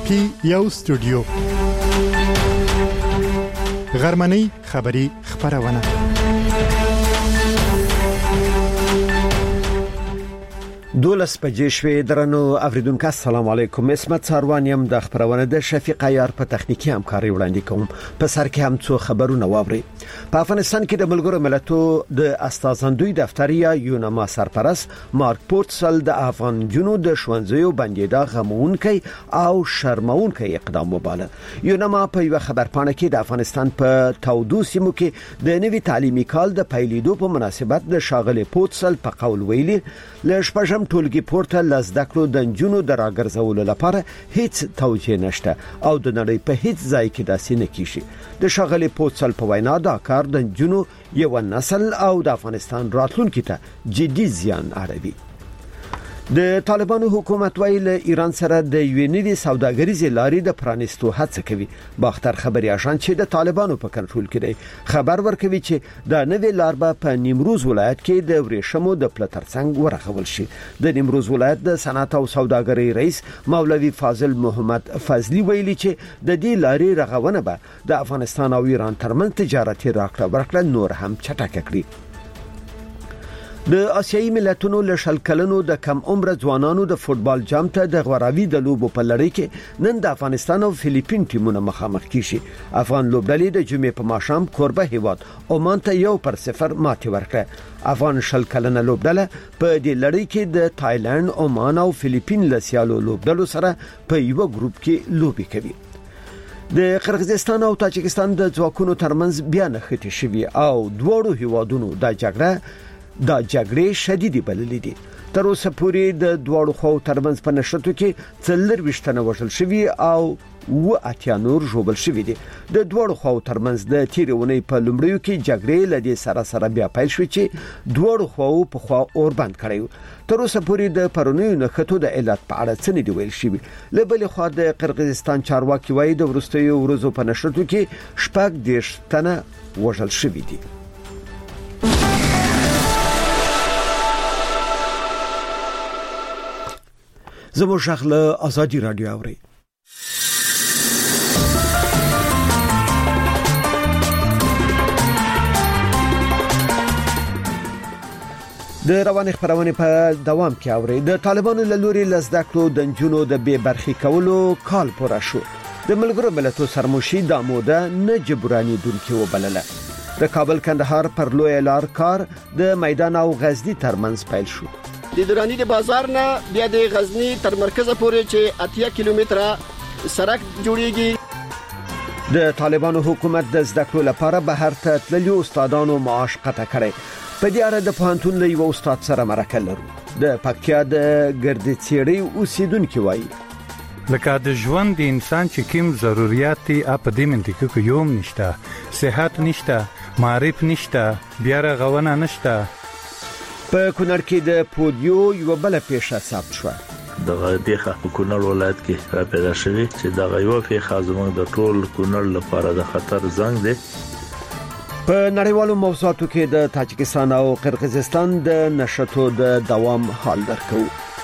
کې یو استودیو غرمنۍ خبری خبرونه دولس بجې شوې درنو اوریدونکو السلام علیکم اسمت ساروان يم د خبرونه د شفیق عیار په تخنیکی همکاري وړاندې کوم په سر کې هم څو خبرونه واوري. په افغانستان کې د ملګرو ملتونو د استازندوی دفتریا یونما سرپرست مارک پورتسل د افغان جنوب د شونځیو بندیدا غمونکي او شرمونکي اقدام وباله. یونما په یو خبرپاڼه کې د افغانستان په تودو سیمو کې د نوي تعلیمي کال د پیلېدو په مناسبت د شاغلي پورتسل په قول ویلي لږ ټولګي پورته لزدکلو د جنونو د راګرځولو لپاره هیڅ توجیه نشته او د نړۍ په هیڅ ځای کې داسې نه کیږي. د شاغلي پورتسل په وینا دا کار د جنونو یو نسل او د افغانستان راتلونکي ته جدي زیان اړوي. د طالبانو حکومت ویل ایران سره د یونیدي سوداګریزې لارې د پرانیستو هڅه کوي. باختر خبري اژانس چې د طالبانو په کنټرول کې دی خبر ورکوي چې د نوې لار په نیمروز ولایت کې د ورېشمو د پلترڅنګ ورغول شي. د نیمروز ولایت د صنعت او سوداګرۍ رئیس مولوي فاضل محمد فضلی ویلي چې د دې لارې رغونه به د افغانستان او ایران ترمنځ تجارتي راکړه ورکړه نور هم چټک کړي. د آسیایي ملتونو له شل کلنو د کم عمر ځوانانو د فوتبال جام ته د غوراوي د لوبو په لړۍ کې نن د افغانستان او فلیپین ټیمونه مخامخ کیږي. افغان لوبډلې د جمعې په ماښام کوربه هیواد عمان ته 1-0 ماتې ورکړه. افغان شل کلنه لوبډله په دې لړۍ کې د تایلند، عمان او فلیپین له سیالو لوبډلو سره په یو ګروپ کې لوبي کوي. د قرغیزستان او تاجکستان د ځواکونو ترمنځ بیا نښتې شوي او دوه هیوادونو د جګړې شدیدې بللې دي. تر اوسه پورې د دوه خو ترمنځ په نشټو کې 24 وژل شوي او 80 نور ژوبل شوي دي. د دوه خو ترمنځ د تیرونې په لومړیو کې جګړې لدی سره بیا پیل شوې چې دوه خو په خوا اور بند کړیو. تر اوسه پورې د پرونیو نښتو د علت په اړه څه نه دی ویل شوی. له بل خوا د قرغیزستان چارواکي وایي د ورستیو ورځو په نشټو کې شپږ دیش تنه وژل شوي دي. زموږ شغله ازادي رادیو اوري. د رواني خبرونه په دوام کې اوري. د طالبانو له لوري لزدکلو د جنونو د بے برخي کولو کال پوره شو. د ملګرو ملتونو سرمشي د موده نه جبراني دونکو وبلله. د کابل کندهار پر لوی لار کار د میدان او غزنی ترمنځ پیل شو. د درانی د بازار نه بیا د غزنی تر مرکز پورې چې 80 کیلومتره سړک جوړیږي. د طالبانو حکومت د زدکړو لپاره بهر ته تللي استادانو معاش قطع کړي. په دې اړه د پوهنتون له یو استاد سره مرکه لرو. د پکتیا د ګردڅيړي اوسیدونکو وایي لکه د ژوند د انسان چې کوم ضرورت دي په دې منطقه کې یوم نشته، صحت نشته، معرف نشته، بیا رغونه نشته. په کونړ کې د پودیو یو بل پیښه ثبت شو. دغه دیخه په کونړ ولایت کې را پیدا شوی چې دغه یو پیښه زموږ د ټول کونړ لپاره د خطر زنګ دی. په نړیوالو موضوعاتو کې د تاجکستان او قرغیزستان د نشټو د دوام حال درکو.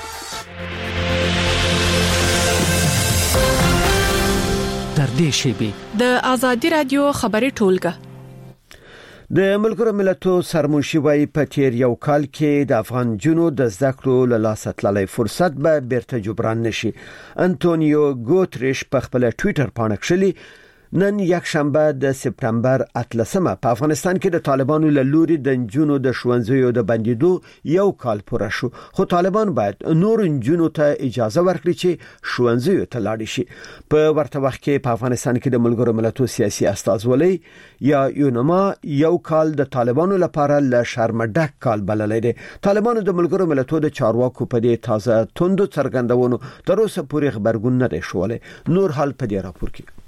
تر دې شی د ازادي رادیو خبري ټولګه د ملګرو ملتونو سرمنشي وایي په تیر یو کال کې د افغان جنو د زدکړو له لاسه تللی فرصت به بیرته جبران نشي. انټونیو ګوتریش په خپل ټوئیټر باندې کړلی نن یک شنبه د سپتامبر 18 په افغانستان کې د طالبانو له لوري د جنونو د شونځیو د بندیدو یو کال پوره شو. خو طالبان باید نور جنونو ته اجازه ورکړي چې شونځیو ته لاړ شي. په ورته وخت کې په افغانستان کې د ملګرو ملتونو سیاسي استازولۍ یا یونما یو کال د طالبانو لپاره له شرمډک کال بللی دی. طالبانو د ملګرو ملتونو د چارواکو په دې تازه توندو څرګندونو تر اوسه پورې خبرګون نه دی شولی. نور حال په دې راپور کې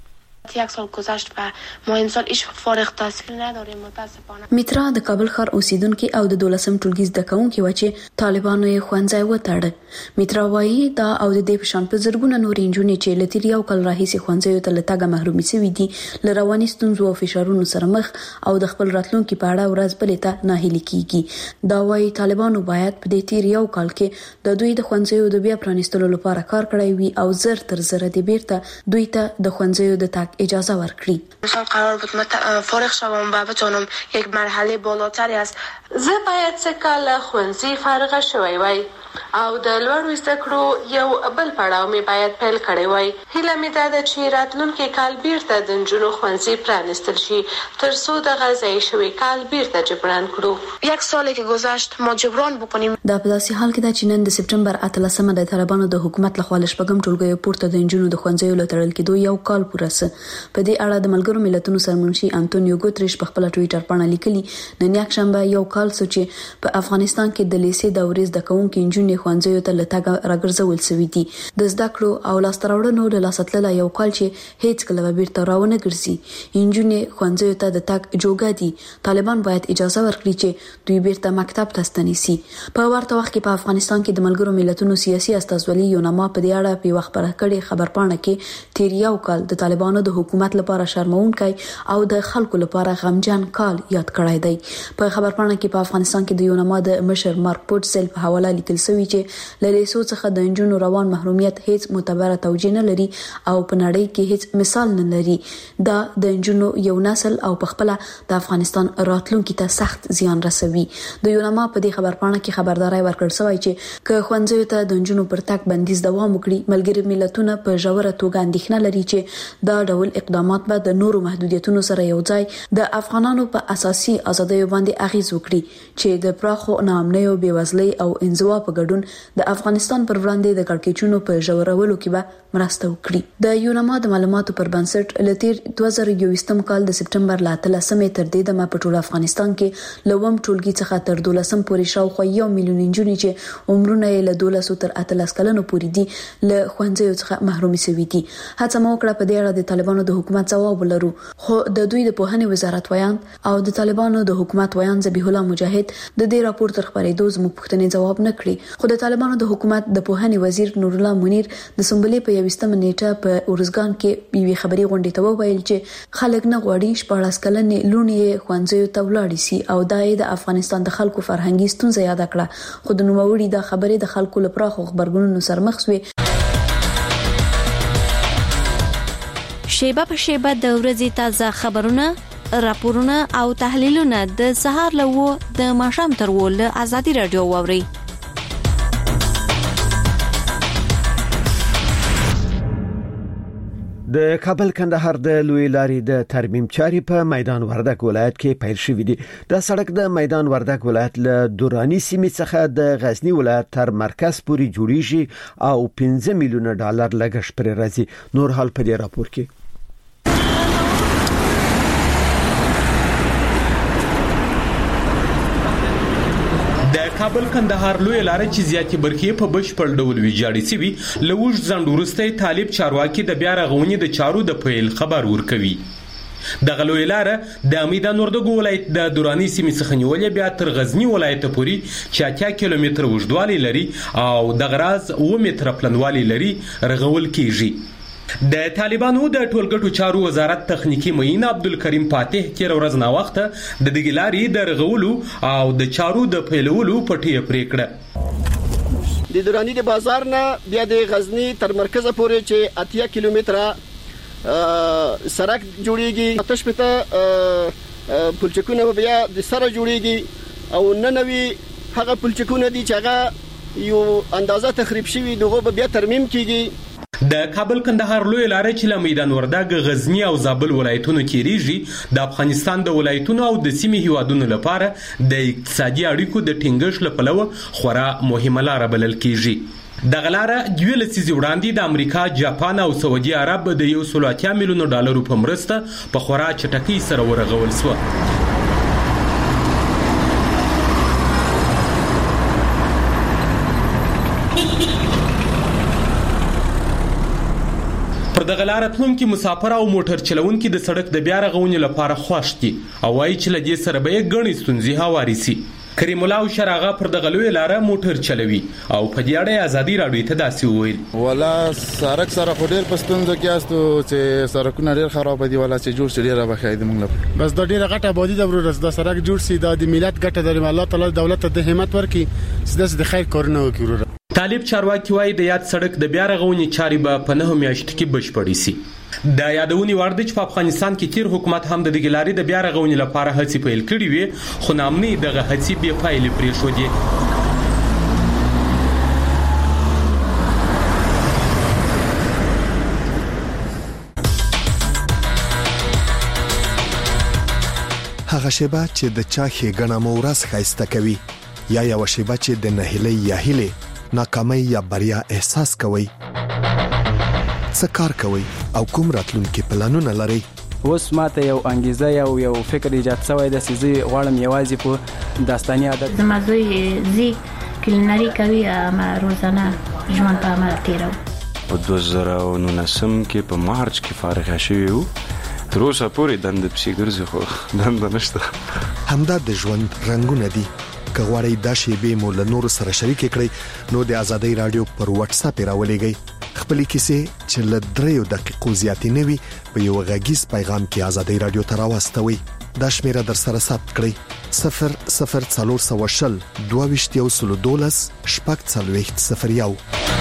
یک سال گذشت و ما این سال هیچ فارغ التحصیل نداریم متاسفانه. میترا د کابل ښار اوسیدونکو او د 12م ټولګي زده کوونکو و چې طالبانو یې ښوونځی وتړ. میترا وایي دا او د دې په شان په زرګونه نور انجونې چې لتیر یو کال راهیسې ښوونځیو ته لټاګه محرومي شوي دي ل رواني ستونزو او فشارونو سره مخ او د خپل راتلونکو په اړه ورځ بلې ته ناهیلي کیږي. دا وایي طالبانو باید په دې تیر یو کال کې د دوی د ښوونځیو د بیا پرانیستلو لپاره کار کړی وي او زر تر زر د بیرته دوی ته د ښوونځیو د تګ اجازه ورکړي. مثلا قرار بود فارغ شوم و بتونم یک مرحله بالاتری از زه باید څه کال ښوونځي فارغ شوی وای او د لوړو زده کړو یو بل پړاو می باید پیل کړی وای. هیله می ده چې راتلونکي کال بیرته د نجونو ښوونځي پرانیستل شي تر څو د غذایی شوی کال بیرته جبران کړو. یک سالی که گذشت ما جبران بکنیم. دا په داسې حال کې ده چې نن د سپټمبر 18 د طالبانو د حکومت لخوا لشپږم ټولګي پورته د نجونو د ښوونځیو لټړل کېدو یو کال پوره سه. په دې اړه د ملګرو ملتونو سرمنشي انټونیو ګوتریش په خپل ټوئیټر باندې لیکلي نن یک شنبه یو کال چې په افغانستان کې د لیسې دورې زده کوونکو انجونې ښوونځیو ته لټاګه راګرځول شوې دي. د زده کړو او لاستراوړنو له لاساتله یو کال چې هیڅ کله بیرته راونه ګرځي. انجونې ښوونځیو ته د تګ جوګه دي. طالبان باید اجازه ورکړي چې دوی بیرته مکتب ته ستنیسي. په ورته وخت کې په افغانستان کې د ملګرو ملتونو سیاسي استازولي یوناما په دې اړه په وخت پر کړي خبرپاڼه کې تیر یو کال د طالبانو د حکومت لپاره شرمونکي او د خلکو لپاره غمجن کال یاد کړی دی. په خبرپاڼه کې په افغانستان کې د یوناما د مشر مارک پورټسل په حواله لیکل شوی چې له لیسو څخه د انجونو روان محرومیت هیڅ معتبره توجیه نه لري او په نړۍ کې هیڅ مثال نه لري. دا د انجونو یو نسل او په خپل د افغانستان راتلونکي ته سخت زیان رسوي. د یوناما په دې خبرپاڼه کې خبرداري ورکړل شوی چې که ښوونځیو ته د انجونو پر تګ بندیز دوام وکړي ملګري ملتونه په ژوره توګه اندېښنه لري چې دا ډول اقدامات به د نورو محدودیتونو سره یو ځای د افغانانو په اساسي ازادیو باندې اغیز وکړي چې د پراخو ناامنیو بېوزلۍ او انزوا په ګډون د افغانستان پر وړاندې د کړکېچونو په ژورولو کې به مرسته وکړي. د یوناما د معلوماتو پر بنسټ لتیر 2021 کال د سپټمبر 13 تر دې دمه په ټول افغانستان کې لوم ټولګي څخه تر 12 پورې شاوخوا 1 میلیون انجونې چې عمرونه یې له 12 تر 18 کلونو پورې دي له ښوونځیو څخه محرومي شوي دي. هڅه مو وکړه په دې اړه د طالبانو د حکومت ځواب ولرو خو د دوی د پوهنې وزارت ویان او د طالبانو د حکومت ویان ذبیح الله مجاهد د دې راپور تر خبرېدو زموږ پوښتنې جواب نه کړی. خو د طالبانو د حکومت د پوهنې وزیر نور الله منیر د سنبلې په 21 نیټه په اورزګان کې یوې خبري غونډې ته وویل چې خلک نه غواړي 14 کلنې لونې ښوونځیو ته ولاړ شي او دا د افغانستان د خلکو فرهنګي ستونزې یاد کړه. خو د نوموړي د خبرې د خلکو لپاره خبرګونونو سره مخ شوې. شیبه په شیبه د ورځې تازه خبرونه، راپورونه او تحلیلونه د سهار له د ماښام تر له ازادي رادیو واوري. د کابل کندهار د لوی لارې د ترمیم چاري په میدان وردګ ولایت کې پیل شوې دي. د سړک د میدان وردګ ولایت له دوراني سیمې څخه د غزنی ولایت تر مرکز پورې جوړیږي او 15 میلیونه ډالر لګښت پرې راځي. نور حال په دې راپور کې. کابل کندهار لوی لارې چې زیاتې برخې په بشپړ ډول ویجاړې سوي لوښ ځند ورسته طالب چارواکي د بیا رغونې د چارو د پیل خبر ورکوي. د غلوی لارې د میدان وردګ ولایت د دوراني سیمې څخه نیولې بیا تر غزنی ولایت پورې چې 80 کیلومتر اوږدوالی لري او د غراز 9 متره پلنوالی لري رغول کیږي. د طالبانو د ټولګټو چارو وزارت تخنیکی معین عبدالکریم فاتح تیر ورځ نا وخت د دګلاري د رغولو او د چارو د پیلولو پټي پریکړه د دوراني د بازار نه بیا د غزنی تر مرکز پورې چې 80 کیلومتره سړک جوړیږي. آتش پته پلچکونه بیا د سره جوړیږي او ننوي هغه پلچکونه دي چې هغه یو اندازه تخریب شوی دغه بیا ترمیم کیږي. د کابل کندهار لوی لارې چې له میدان وردګ غزنی او زابل ولایتونو کېریږي د افغانستان د ولایتونو او د سیمې هیوادونو لپاره د اقتصادي اړیکو د ټینګښت لپاره خورا مهمه لار بلل کیږي. د غلاره دوی لسیزې وړاندې د امریکا، جاپان او سعودي عرب د 180 میلیون ډالرو په مرسته په خورا چټکۍ سره ورغول شو. پر دغه لار تلونکي مسافر او موټر چلونکي د سړک د بیا رغونې لپاره خوښ دي او وايي چې لدې سره به یې ګڼې ستونزې هواري سي. کریم الله شراغه پر دغه لوی لار موټر چلوي او په دې اړه آزادي راډیو ته داسې وویل ولا سړک سره خډیر پستونځو کې استو چې سړکونه ډیر خراب دي ولا چې جوړ شي ډیر بخای دي موږ بس د ډیره غټه بودی د ورس د سړک جوړ شي د ملت ګټه د الله تعالی دولت ته همت ورکي سده د خیر کارونه وکړو. طالب چارواکي وايي د یاد سړک د بیا رغونې چاري به په 9 میاشتو کې بشپړې سي. د یادونې وړ دی چې په افغانستان کې تیر حکومت هم د دغې لارې د بیا رغونې لپاره هڅې پیل کړې وې خو ناامنۍ دغه هڅې بې پایلې پرېښودې. هغه شیبه چې د چا ښېګڼه مو ورځ ښایسته کوي یا یوه شیبه چې د نهیلۍ یا هیلې ناکامۍ یا بریا احساس کوئ څه کار کوي او کوم راتلونکي پلانونه لري. اوس ماته یو انګیزه یو فکر ایجاد شوی د سيزي غواړم یوازې په داستاني عادت زمازوی زی کلینری کوي ما روزانه ژوند په عمل تیرو. په 2019 کې په مارچ کې فارغ شوی وو تر اوسه پورې دند پسې ګرځي خو دند نشته. همدا د ژوند رنگونه دي. که غواړئ دا شیبې مو له نورو سره شریک کړئ نو د آزادۍ رادیو پر واتس اپ راولېږئ خپل کیسې چې له 3 دقیقو زیاتې نه وي په یو غږیز پیغام کې آزادۍ رادیو ته راوستوئ. دا شمیره در سره ثبت کړئ 00420 22 14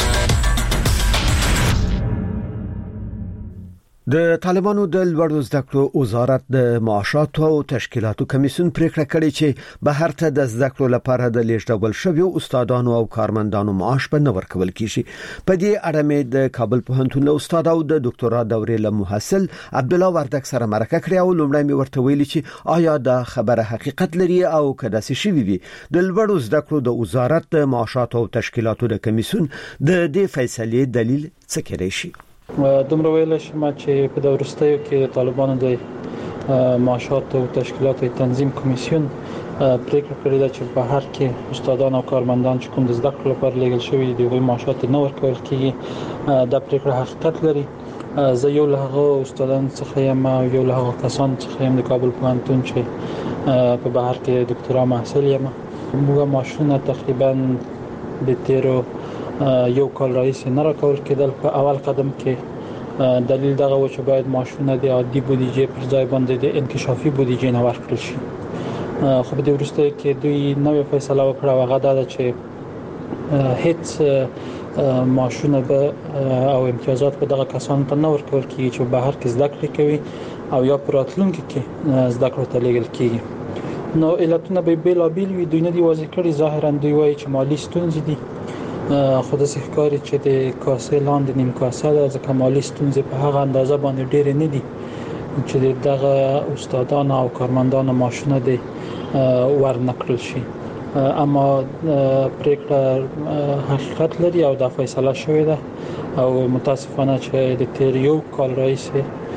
د طالبانو د لوړو زده کړو وزارت د معاشاتو او تشکیلاتو کمیسیون پریکړه کړې چې بهر ته د زده کړو لپاره د لیږدول شویو استادانو او کارمندانو معاش به نه ورکول کیږي. په دې اړه مې د کابل پوهنتون له استاد او د ډاکټرا دورې له محصل عبد الله وردک سره مرکه کړې او لومړی مې ورته ویلي چې آیا دا خبره حقیقت لري او کله چې شوی وي د لوړو زده کړو د وزارت د معاشاتو او تشکیلاتو د کمیسیون د دې فیصلې دلیل څه کېدای شي؟ دومره ویل شم چې په دورستیو کې طالبانو د معاشات او تشکیلات تنظیم کمیسیون پریکړه کړې ده چې په هر کې استادان او کارمندان چې کوم د زده کړو لپاره لګل شوی دي د معاشات نه ورکول کیږي. دا پریکړه حقیقت لري. زه یو له هغه استادان څخه یم او یو له هغه کسان څخه یم د کابل پوهنتون چې په بهر کې ډاکټرا محصل یم. موږ معاشونه تقریبا د تیرو یو کال رئیس نه راکول کېدل. په اول قدم کې دلیل دغه و چې باید معاشونه د عادي بودیجې پر ځای باندې د انکشافي بودیجې نه ورکړل شي. خو په دې وروسته کې دوی نوې فیصله وکړه هغه دا چې هیڅ معاشونه به او امتیازات به دغه کسانو ته نه ورکول کېږي چې بهر کې زده کړې کوي او یا په راتلونکي کې زده کړو ته لېږل کېږي. نو علتونه به بېلابېل وي. دوی نه دي واضح کړي. ظاهرا دوی وایي چې مالي ستونزې دي خو داسې ښکاري چې د کاسې لاندې نیم کاسه ده ځکه مالي ستونزې په هغه اندازه باندې ډېرې نه دي چې دغه استادانو او کارمندانو معاشونه دې ورنکړل شي. اما پریکړه حقیقت لري او دا فیصله شوې ده او متاسفانه چې د تیر یو کال رئیس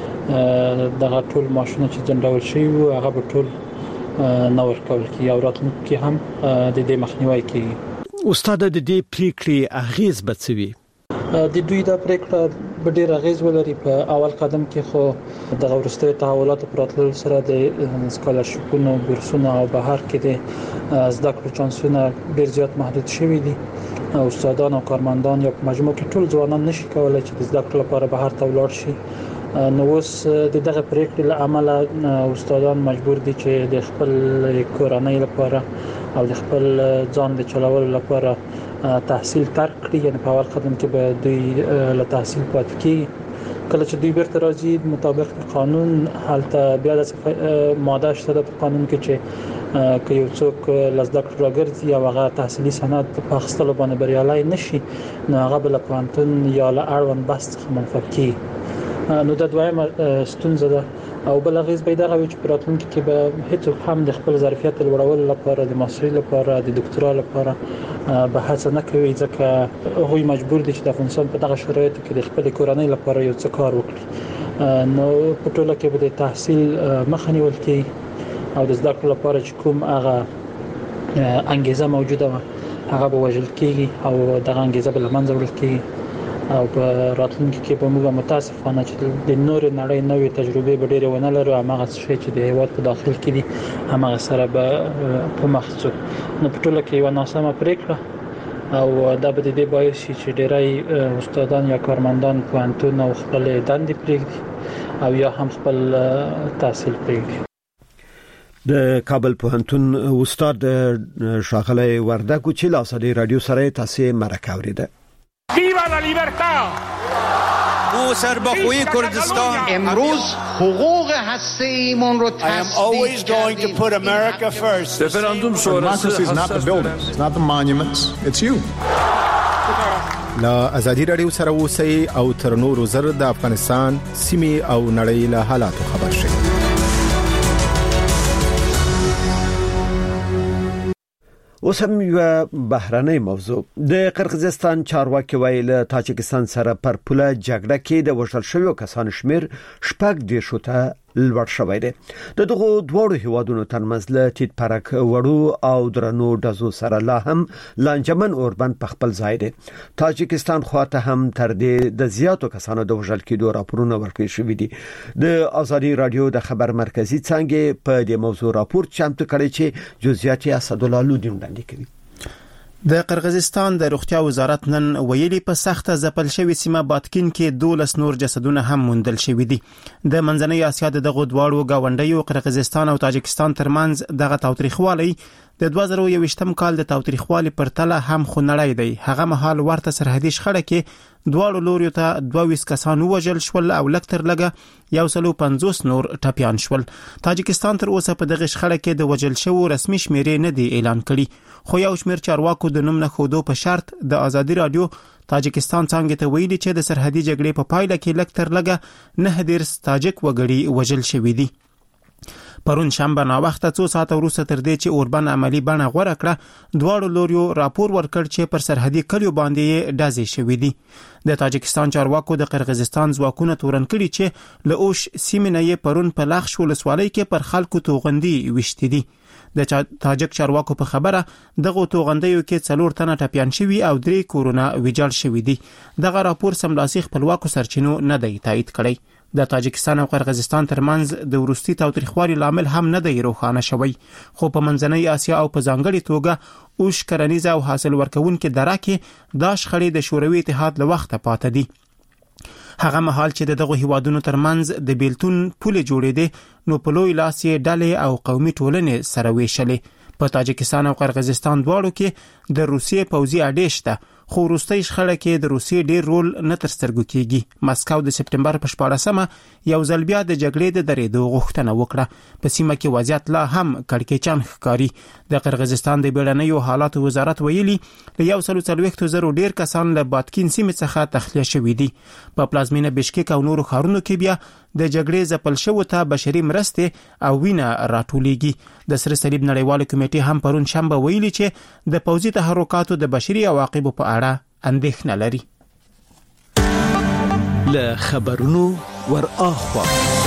دغه ټول معاشونه چې ځنډول شوي وو هغه به ټول نه ورکول کېږي او راتلونکي هم د دې مخنیوی کېږي. استاد د دې پریکړې اغیز بڅوي د دوی د پریکړه به ډېر اغیز ولري. په اول قدم کې خو د ورستي تحولات پراتل سره د سکالرشپونو بورسونو او بهر کې د زده کړو چانسونه ډېر زیات محدود شوي دي. استادان او کارمندان یا په مجموع کې ټول ځوانان نشي کولای چې د زده کړو لپاره بهر ته ولاړ شي. نو اوس دغه پریکړې له امله استادان مجبور دي چې د خپل کورنۍ لپاره او د خپل ځان د چلولو لپاره تحصیل ترک کړي. یعنی په اول قدم کې به دوی له تحصیل پاتې کیږي. کله چې دوی بیرته راځي مطابق قانون هلته بیا د ماده شته په قانون کې چې که یو څوک لزده کړو راګرځي او هغه تحصیلي سند په اخیستلو باندې بریالي نشي نو هغه بل پوهنتون یا له اړوند بحث څخه منفک کیږي. نو د دویمه ستونزه ده او بل غیز به دغه چې پراتونکو کې به هیڅ هم د خپل ظرفیت لوړولو لپاره د ماسترۍ لپاره د ډاکټرا لپاره به هڅه نه کوي ځکه هغوی مجبور دي چې د افغانستان په دغه شرایطو کې د خپل کورنۍ لپاره یو څه کار وکړي. نو په ټوله کې به د تحصیل مخه نیول کېږي او د زده کړو لپاره چې کوم هغه انګیزه موجوده وه هغه به وژل کېږي او دغه انګیزه به له منځه وړل کېږي. او په راتلونکي کې به موږ متاسفانه چې د نور نړۍ نوې تجربه به ډېر ونه لرو هغه څه چې د هیواد په داخل کې دي هغه سره به په مخ ځو نو په ټوله کې یو ناسمه پریکړه او دا به د دې باعث چې ډېری استادان یا کارمندان پوهنتون او خپل دندې پرېږدي او یا هم خپل تحصیل پرېږدي. د کابل پوهنتون استاد ښاغلی وردګ چې له ازادي رادیو سره تاسو مرکه اوریده. ویوا لا لیبرتا او سربخوی کردستان امروز حقوق هسته‌ایمون رو تصدیق رفراندوم شورای is not the buildings, it's not the monuments, it's you. لا ازادي رادیو سره اوسئ او تر نورو زر د افغانستان سیمې او نړۍ له حالاتو خبر شئ. اوس هم یو بهرنۍ موضوع د قرغیزستان چارواکي وایي له تاجکستان سره پر پوله جګړه کې د وژل شویو کسانو شمیر 14 ته لوړ شوی دی. د دغو دوه هیوادونو ترمنځ له تیت پرک وړو او درنو دزو سره لا هم لانجمن اوربند په خپل ځای دی. تاجکستان خواته هم تر دې د زیاتو کسانو د وژل کېدو راپورونه ورکړل شوي دي. د ازادي رادیو د خبر مرکزی څنګه په دې موضوع راپور چمتو کړی چې جزئیات یې اسدالله لودی وړاندې کوي. د قرغیزستان د روغتیا وزارت نن ویلي په سخته ځپل شوی سیمه باتکین کې 12 نور جسدونه هم موندل شوي دي. د منځنۍ اسیا دغه دواړو گاونډیو قرغیزستان او تاجکستان ترمنځ دغه تاوتریخوالی د 2021م کال د تاوتریخوالي پر تله هم خونړی دی. هغه مهال ورته سرحدي شخړه کې دواړو لوريو ته 22 کسان وژل شول او لکتر لګه 150 نور ټپيان شول. تاجکستان تر اوسه په دغه شخړه کې د وژل شوو رسمي شمیرې نه دی اعلان کړي، خو یو شمیر چارواکو د نوم نه خودو په شرط د ازادي رادیو تاجکستان څنګه ته ویلي چې د سرحدي جګړې په پایله کې لکتر لګه 9 تاجک وګړي وژل شوي دي. پرون شنبه نا وخت 2 ساعت وروسته تر دې چې اوربن عملی بڼه غوړه کړه دواړو لوريو راپور ورکړ چې پر سرحدي کلیو باندې ډازې شوې دي. د تاجکستان چارواکو د قرغیزستان ځواکونه تورن کړي چې له اوش سیمې نه پرون په لاخ ولسوالۍ کې پر خلکو توغندي وشتي دي. د تاجک چارواکو په خبره دغه توغندیو کې 4 تنه ټپيان شوي او 3 کورونا ویجاړ شوي دي. دغه راپور سملاسي خپلواکو سرچینو نه دی تایید کړی. د تاجکستان او قرغیزستان ترمنځ د ورستي تاوتریخوالي لامل هم نه دی روښانه شوی، خو په منځنۍ اسیا او په ځانګړي توګه اوش کرنیزه او حاصل ورکونکو دره کې دا شخړې د شوروي اتحاد له وخته پاتې دي. هغه مهال چې دغه هیوادونو ترمنځ د بیلتون پولې جوړېده نو په لوی لاس یې ډلې او قومي ټولنې سره ویشلې. په تاجکستان او قرغیزستان دواړو کې د روسیې پوځي اډې شته، خو وروستۍ شخړه کې د روسیې ډیر رول نه تر سترګو کیږي. مسکو د سپټمبر په 14مه یو ځل بیا د جګړې د درېدو غوښتنه وکړه. په سیمه کې وضعیت لا هم کړکېچن ښکاري. د قرغیزستان د بیړنیو حالاتو وزارت ویلي له 140,000 ډیر کسان له باتکین سیمې څخه تخلیه شوي دي. په پلازمینه بشکک او نورو ښارونو کې بیا د جګړې ځپل شوو ته بشري مرستې او وینه راټولېږي. د سره صلیب نړیواله کمیټې هم پرون شنبه ویلي چې د پوځي تحرکاتو د بشري عواقبو په اړه اندېښنه لري. له خبرونو ور اخوا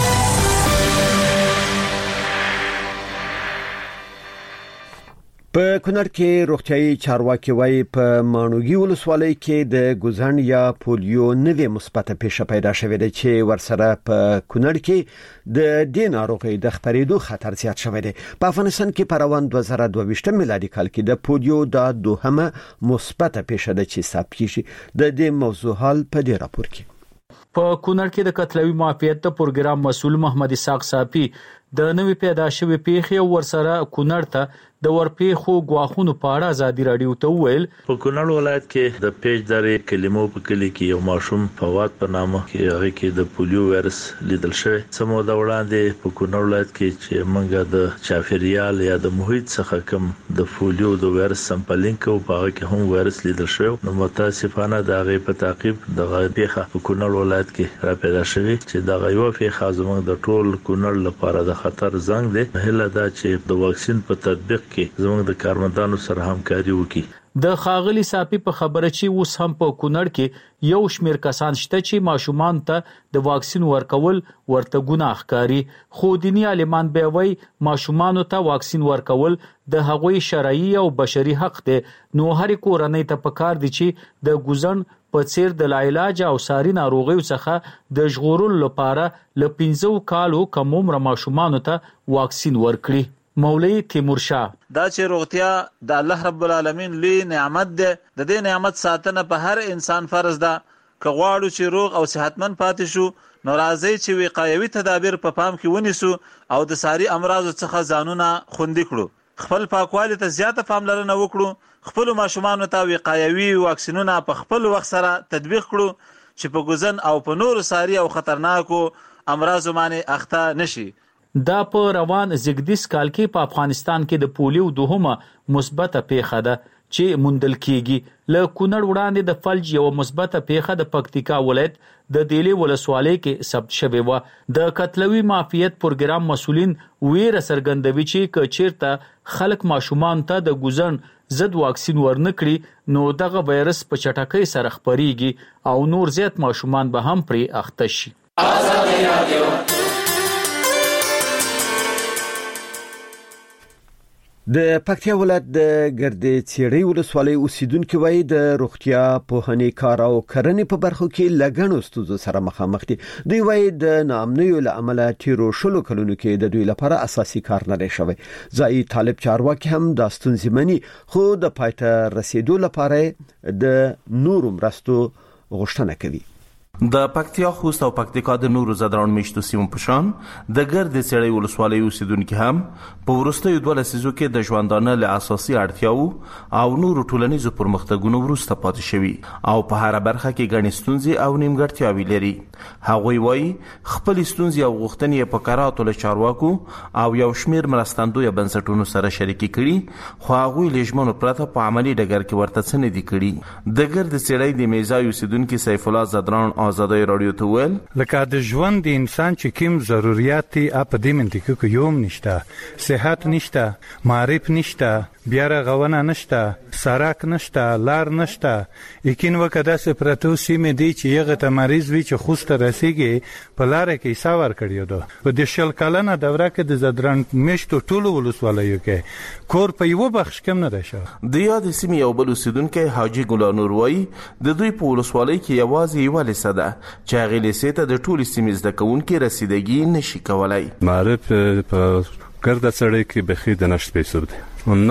په کونړ کې روغتيایي چارواکي وایي په مانوګي ولسوالۍ کې د ګوزن یا پولیو نوې مثبته پیښه پیدا شوې ده چې ورسره په کونړ کې د دې ناروغۍ د خپرېدو خطر زیات شوی دی. په افغانستان کې په روان 2022 میلادي کال کې د پولیو د دوهمه مثبته پیښه ده چې ثبت کیږي. د دې موضوع حال په دې راپور کې په کونړ کې د قتلوي معافیت د پروګرام مسؤل محمد اسحاق صافي د نوې پیدا شوې پیښې ورسره کونړ ته د ورپېښو غواخونو په اړه ازادي رادیو ته وویل. په کونړ ولایت کې د پیج درې کلمو په کلی کې یو ماشوم فواد په نامه کې هغه کې د پولیو وایرس لیدل شوی. سمو د وړاندې په کونړ ولایت کې چې موږ د چاپیریال یا د محیط څخه کوم د پولیو د وایرس سمپلینګ کو په هغه کې هم وایرس لیدل شوی. نو متاسفانه د هغه په تعقیب د پیښه په کونړ ولایت کې را پیدا شوی چې د غیو پیښه زموږ د ټول کونړ لپاره د خطر زنګ دی. هله دا چې د واکسین په تطبیق کې زموږ د کارمندانو سره همکاري وکړي. د خاغلی صافي په خبره چې اوس هم په کونړ کې یو شمیر کسان شته چې ماشومان ته د واکسین ورکول ورته ګناه ښکاري، خو دیني عالمان به وایي ماشومانو ته واکسین ورکول د هغوی شرعي او بشري حق دی، نو هر کورنۍ ته پکار دي چې د ګوزن په څیر د لاعلاج او ساري ناروغیو څخه د ژغورلو لپاره ل 15 کالو کم عمر ماشومانو ته واکسین ورکړي. مولوی تیمور شاه: دا چې روغتیا د الله رب العالمین لوی نعمت ده، د دې نعمت ساتنه په هر انسان فرض ده. که غواړو چې روغ او صحتمند پاتې شو نو راځي چې وقایوي تدابیر په پام کې ونیسو او د ساري امراضو څخه ځانونه خوندي کړو. خپل پاکوالي ته زیاته پاملرنه وکړو، خپل ماشومانو ته وقایوي واکسینونه په خپل وخت سره تطبیق کړو چې په ګوزن او په نورو ساري او خطرناکو امراضو باندې اخته نشي. دا په روان زیږدیز کال کې په افغانستان کې د پولیو دوهمه مثبته پیښه ده چې موندل کیږي. له کونړ وړاندې د فلج یو مثبته پیښه د پکتیکا ولایت د دیلې ولسوالۍ کې ثبت شوې و. د قتلوي معافیت پروګرام مسؤلین ویره څرګندوي چې که چیرته خلک ماشومان ته د ګوزن ضد واکسین ورنکړي نو دغه وایرس په چټکۍ سره خپریږي او نور زیات ماشومان به هم پرې اخته شي. آزادي رادیو د پکتیا ولایت د ګردې څیړۍ ولسوالۍ اوسیدونکو وایي د روغتیا پوهنې کار او کرنې په برخو کې لګڼو ستونزو سره مخامخ دي. دوی وایي د ناامنیو له امله تیرو شلو کلونو کې د دوی لپاره اساسي کار نه دی شوی. ځایي طالب چارواکي هم دا ستونزې مني، خو د پایته رسیدو لپاره د نورو مرستو غوښتنه کوي. د پکتیا خوست او پکتیکا د نورو زدران میشتو سیمو پشان د ګردې څیړۍ ولسوالۍ اوسیدونکو هم په وروستیو 2 لسیزو کې د ژوندانه له اساسي اړتیاو او نورو ټولنیزو پرمختګونو وروسته پاتې شوي او په هر برخه کې ګڼې ستونزې او نیمګړتیاوې لري. هغوی وایي خپل ستونزې او غوښتنې په قراتو له چارواکو او یو شمیر مرستندوی بنسټونو سره شریکي کړي، خو هغوی له ژمنو پرته په عملي ډګر کې ورته څه نه دي کړي. د ګردې څیړۍ د میزای اوسیدونکو سیف الله زدران آزادی رادیو ته ویل: لکه د ژوند د انسان چې کوم ضرورت دي په دې منطقه کې یوم نشته، صحت نشته، معرف نشته، بیا رغونه نشته، سړک نشته، لار نشته. یقین وکړه چې پرتو سیمه دي چې یغه ته مریض وي چې خوست رسیږي په لار کې ساور کړیو دو. په د شل کلنه دوره کې د زدران میشتو ټولو ولسوالیو کې کور په یو بخش کم نه راشه. د یاد سیمه یو بل اوسیدونکو حاجی ګل نور وایي د دوی په ولسوالۍ کې یوازې یو لسده چې هغه لسیته د ټولو سیمې زده کوونکو رسیدګي نشي کولای. معرف په ګرد سړی کې بخي د نشټ پیسو دی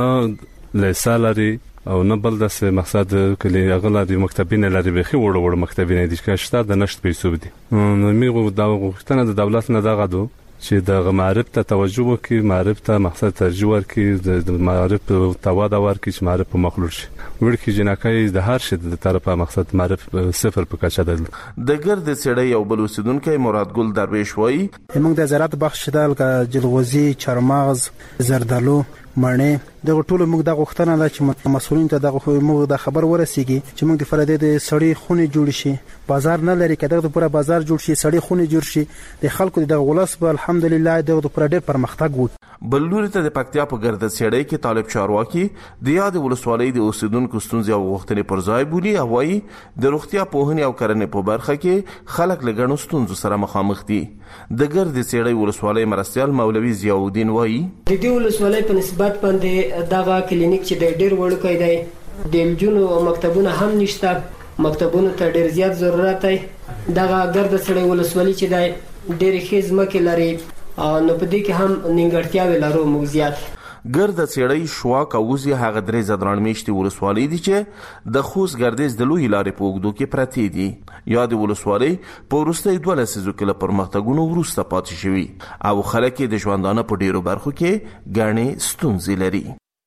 نو له سالري او نه بل د مقصد کلی اغلادي مکتبینه لري بخي وړ مکتبینه دي چې شته د نشټ پیسو دي. نو میغه د غوښتنه د دولت نه دغه دو چې د معرف ته توجه وکړي، معرف ته مقصد ترجیح ورکړي، د معرف تواده ورکړي چې معرف په مخلوط شي. ورکه جنکای د هر شي د طرفه مقصد معرف صفر په کچه ده. د ګرد څیړۍ یو بل اوسیدونکو مراد ګل درویش وایي موږ د زراعت بخش دال ک جلغوزي، چارمغز، زردالو، مڼې دغه ټول موږ د غوښتنه ده چې مسؤلین ته دغه موږ د خبر ورسیږي چې موږ د فرادې د سړی خونې جوړ شي، بازار نه لري کده د پوره بازار جوړ شي، سړی خونې جوړ شي، د خلکو د ولس په الحمدلله دغه پوره ډېر پرمختګ وو. بل لوري ته د پکتیا په ګرد څیړۍ کې طالب چارواکي د یاد ولسوالۍ د اوسیدونکو ستونزې او غوښتنې پر ځای بولي او وايي د روغتیا پوهنې او کرنې په برخه کې خلک له ګڼو ستونزو سره مخامخ دي. د ګرد څیړۍ ولسوالۍ مرستيال مولوي ضیاء الدین وايي د دې ولسوالۍ په نسبت باندې دغه کلینیک چې د ډېر وړوکی دی، د مجونو او مکتبونو هم نشته، مکتبونو ته ډېر زیات ضرورت دی. دغه ګرد څیړۍ ولسوالۍ چې دی ډېرې ښې ځمکې لري نو په دې کې هم نیمګړتیاوې لرو موږ زیات. ګرد څیړۍ شواک او وزي هغه درې زدران میشتي ولسوالۍ دي چې د خوست ګردیز د لوی لارې په اوږدو کې پرتې دي. یاد ولسوالۍ په وروستیو 2 لسیزو کې له پرمختګونو وروسته پاتې شوي او خلک د ژوندانه په ډیرو برخو کې ګڼې ستونزې لري.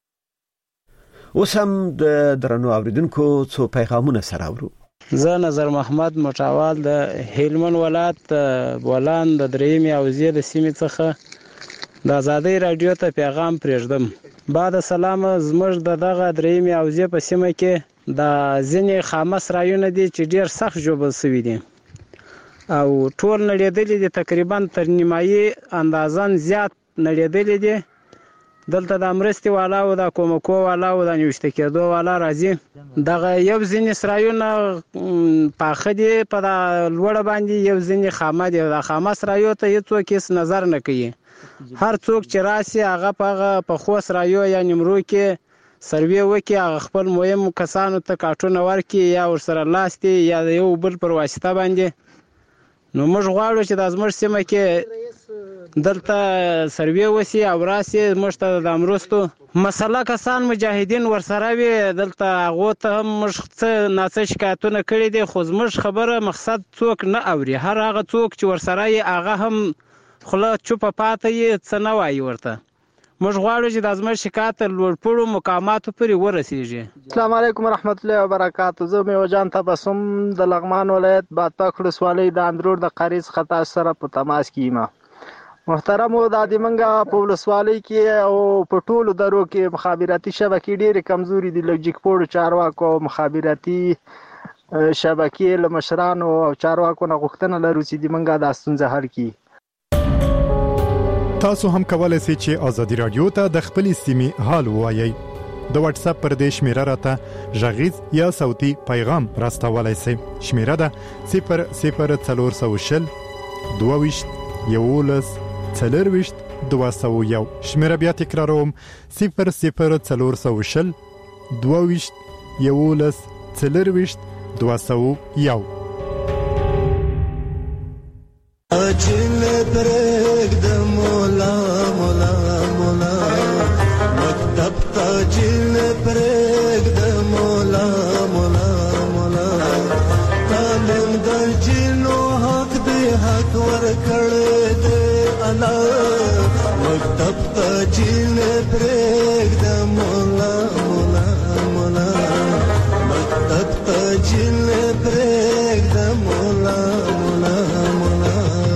اوس هم د درنو اوریدونکو څو پیغامونه سره اورو. زه نظر محمد مټاوال د هلمند ولایت بولان د درېمې اوزې د سیمې څخه د آزادۍ رادیو ته پیغام پرېږدم. بعد سلام، زموږ دغه درېمې اوزې په سیمه کې د ځینې خامس رایونه دي چې ډېر سخت ژوبل شوي دي او ټول نړېدلي دي، تقریبا تر نیمایي اندازن زیات نړېدلي دي. دلته د مرستې والا او د کومکو والا او د نیوشته کېدو والا راځي. دغه یو ځینې سرایونه پاخه دي په د لوړه باندې، یو ځینې خامه دي. د خامه سرایو ته هیڅوک هیڅ نظر نه کوي. هر څوک چې راسي هغه په هغه پخو سرایو یا نیمرو کې سروې وکړي، هغه خپل مهم کسانو ته کارټونه ورکړي یا ورسره لاستي یا د یو بل پر واسطه باندې. نو موږ غواړو چې د زموږ سیمه کې دلته سروې وسی او راسي موږ ته د مرستو مسله کسان مجاهدین ورسره وي. دلته هغو ته هم موږ څه ناڅه شکایتونه کړي دي، خو زموږ خبره مقصد څوک نه اوري. هر هغه څوک چې ورسره یې هغه هم خوله چوپه پاته یې څه نه وایي ورته. موږ غواړو چې د زموږ شکایت لوړپوړو مقاماتو پورې ورسیږي. السلام علیکم ورحمت الله وبرکاتو. زه میوه جان تبسم د لغمان ولایت بادپاک ولسوالۍ د اندرور د قریز خطا سره په تماس کې یم. محترمو، د منګه په ولسوالۍ کې او په ټولو درو کې مخابراتي شبکې ډېرې کمزوري دي. لوجیک پوړو چارواکو او مخابراتي شبکې له مشرانو او چارواکو نه غوښتنه لرو چې د منګه د ستونزه حل کړي. تاسو هم کولای شئ چې آزادي رادیو ته د خپلې سیمې حال ووایئ. د واتس اپ پر دې شمیره راته غږیز یا صوتي پیغام راستولای شئ. شمیره ده 00420 22 11 40 201. شمیره بیا تکراروم 00420 22 11 40 201. اجل برګ د مولا مولا مولا مکتب تاجل برګ د مولا مولا مولا تعلیم د جنو حق دې حق ور کړه دې الله مکتب تاجل برګ د مولا مولا مولا مکتب تاجل برګ د مولا مولا مولا.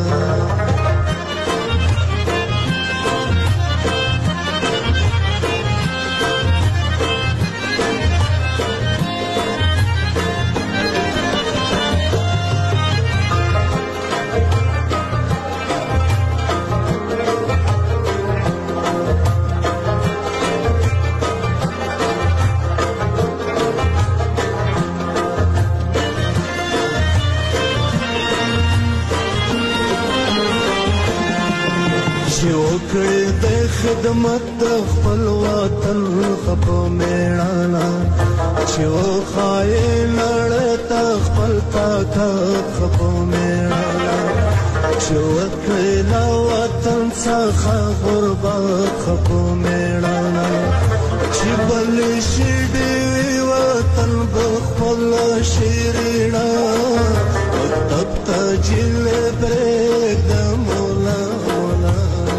د خدمت د خپل وطن خپو میړانا چې و خای لړتا خپل طاقت خپو میړانا چې وکړ وطن څخه غربت خپو میړانا چې بل شي دی وطن خپل شیرینا مکتب تاجل برګ د مولا مولا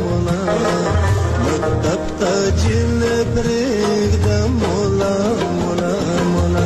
مکتب تاجل برګ د مولا مولا مولا.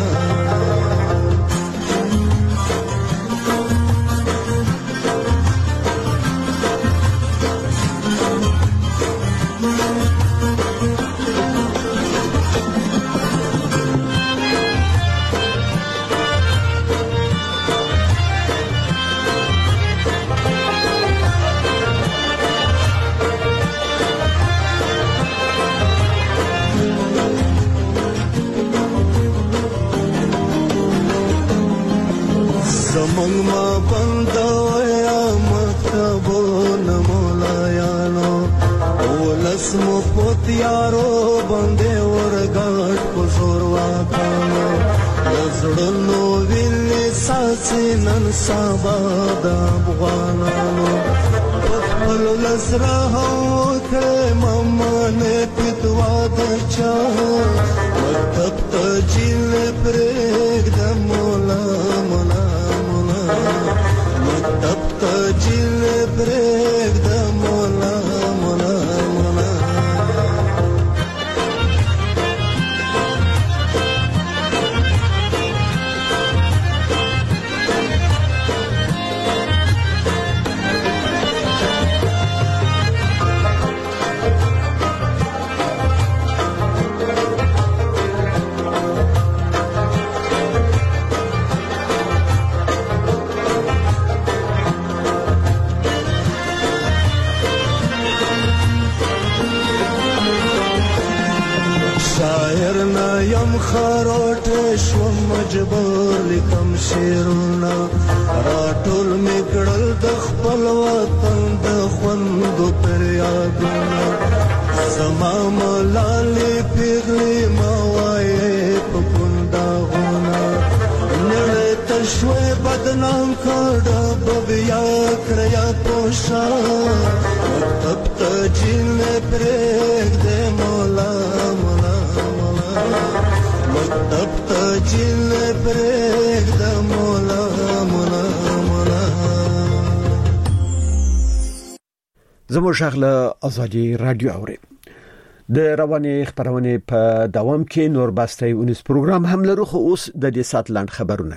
زمونږ ما بندویا مکتبونه مولایانو ولس مو پوتیارو باندې ورګاټ په زور واکانو زړونو ویلې ساسي نن سبا د افغانانو خپل لسره وکړه مامانه پتوا د چا مکتب تاجل برګ د مولا مولا مکتب تاجل برګ د مولا مولا مولا. مجبور لیکم شعرونه راټول میکړل د خپل وطن د خوندو تر یادونه زما ملالې پیغلې ما وایې په کنداغونه نړۍ ته شوی بدنام کړه به بیا کړیا پوښه مکتب ته جینې پرېږدې مولا مولا مولا مکتب ته جینې پرېږده مولا مولا مولا. زموږ غږ له ازادي رادیو اوري. د رواني خبرونه په دوام کې نور باسته اونیس پروګرام هم لرو خو اوس د دې سات لاند خبرونه.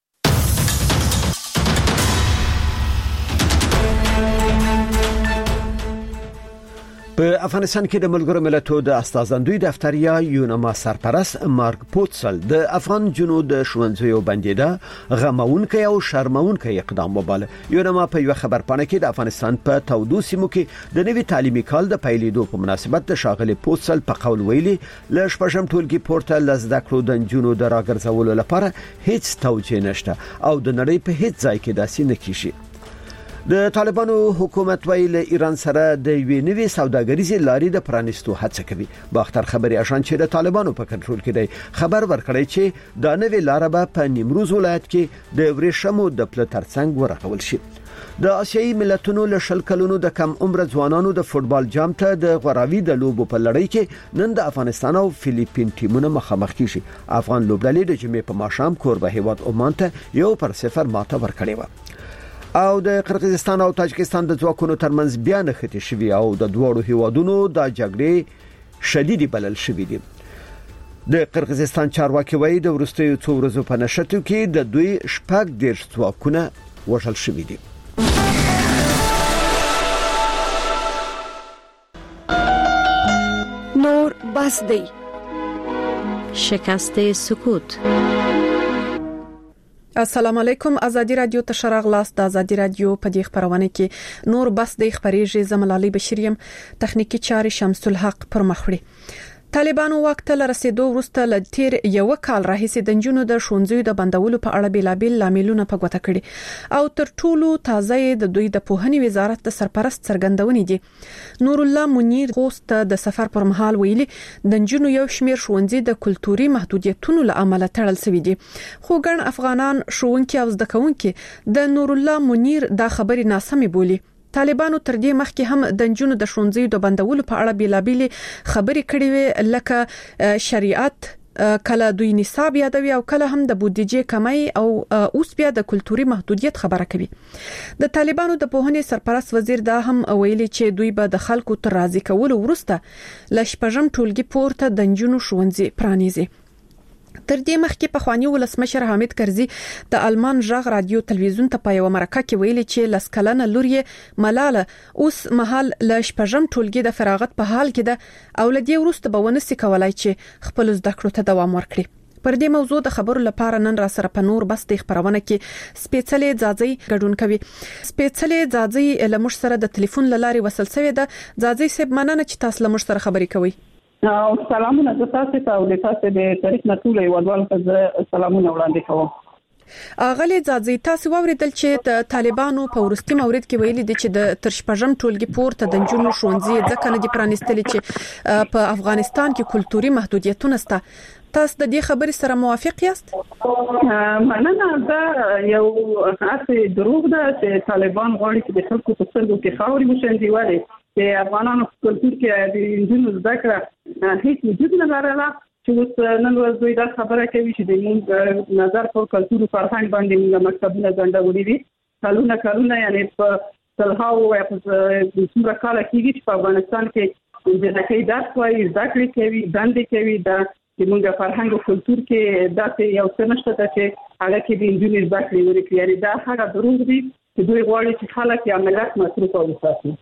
په افغانستان کې د ملګرو ملتونو د استازندوی دفتریا یونما سرپرست مارک پوتسل د افغان جنود شونځیو بندیده غمونکي او شرمونکي اقدام وباله. یونما په یو خبرپاڼه کې د افغانستان په تودو سیمو کې د نوي تعلیمي کال د پیلېدو په مناسبت د شاغلي پوتسل په قول ویلي ل شپږم ټولګي پورته لزده کړو د جنود راګرځولو لپاره هیڅ توجیه نشته او د نړۍ په هیڅ ځای کې داسې نه کیږي. د طالبانو حکومت ویل ایران سره د وی نوې سوداګریزي لارې د پرانستو هڅه کوي. باختر خبري اشان چې د طالبانو په کنټرول کې دی خبر ورکړی چې دا نوې لار به په نیمروز ولایت کې د ورېشمو د پل ترڅنګ ورغول شي. د آسیایي ملتونو له شل کلونو د کم عمر ځوانانو د فوتبال جام ته د غوراوي د لوبو په لړۍ کې نن د افغانستان او فلیپین ټیمونه مخامخ کیږي. افغان لوبډلې د جمعې په ماښام کوربه هیواد عمان ته 1-0 ماته ورکړې و. او د قرغیزستان او تاجکستان د ځواکونو ترمنځ بیا نښتې شوي او د دوړو هیوادونو د جګړې شدیدي بلل شوې دي. د قرغیزستان چارواکي وایي د ورستیو څو ورځې په نشټو کې د دوی شپږ ډیر ځواکونه وژل شوي دي. نور بس دی شکست سکوت. السلام علیکم. ازادي رادیو ته شراغلاس د ازادي رادیو په دې خبرونه کې نور بس د خبرېږي زملالي بشریم تخنیکی چاري شمس الحق پر مخړي. طالبانو وخت له رسیدو وروسته ل تیر یو کال راهیسې د جنونو د شونځیو د بندولو په اړه بیلابل لاملونه په ګوته کړي او تر ټولو تازه د دوی د پوهنې وزارت د سرپرست څرګندونې دي. نور الله منیر خوست د سفر پر مهال ویلي د جنونو یو شمیر شونځي د کلتوري محدودیتونو له امله تړل شوی دي. خو ګڼ افغانان شوونکي او زده کوونکي د نور الله منیر دا خبري ناسمه بولي. طالبانو تر دې مخکې هم د جنونو د شونځیو د بندولو په اړه بیلابل خبري کړې وي لکه شریعت کله دوی نصاب یادوي او کله هم د بودیجې کمی او اوس بیا د کلتوري محدودیت خبره کوي. د طالبانو د پوهنې سرپرست وزیر دا هم ویلي چې دوی به د خلکو تر راضي کولو وروسته ل شپږم ټولګي پورته د جنونو شونځي پرانیزي. تر دې مخکې په خواني ولسمشر حامد کرزي د آلمان ژغ رادیو تلویزیون ته په یو مرکه کې ویلي چې لسکلنه لوري ملاله اوس مهال ل شپږم ټولګي د فراغت په حال کې ده او لدی وروسته به ونسي کولای چې خپل زده کړو ته دوام ورکړي. پر دې موضوع د خبرو لپاره نن را سره په نور بس د خبرونه کې سپېڅلې ځاځي ګډون کوي. سپېڅلې ځاځي لمر سره د ټلیفون لاري وصل شوی ده. ځاځي سب مننه چې تاسو لمر سره خبرې کوي. سلامونه تاسو ته او تاسو د تاریخ نټول یوالوال ته سلامونه وړاندې کوم. اغلی ځاځي تاسو ووریدل چې طالبانو په ورستي مورید کې ویلي دي چې د ترشپژم ټولګي پورته د جنونو شونځي ځکه نه دي پرانستلي چې په افغانستان کې کلتوري محدودیتونه شته. تاسو د دې خبرې سره موافق یاست؟ مننه. دا یو اصلي دروغ ده چې طالبان غواړي چې د خلکو په سترګو کې خاورې وشندي وایي چې افغانانو په کلتور کې د جنونو زده کړه هیڅ وجود نه لرله. چې اوس نن ورځ دوی دا خبره کوي چې د موږ نظر په کلتور او فرهنګ باندې موږ مکتبونه ځنډولي دي کلونه یعنی په سلهاو یا په څومره کال کېږي چې په افغانستان کې د ځکه درس وایي زده کړې کوي دندې کوي دا چې موږ فرهنګ او کلتور کې داسې یو څه نشته چې هغه کې د انجونې زده کړې ورکړي. یعنی دا هغه دروغ دي چې دوی غواړي چې خلک یا ملت مصروف او وساتي.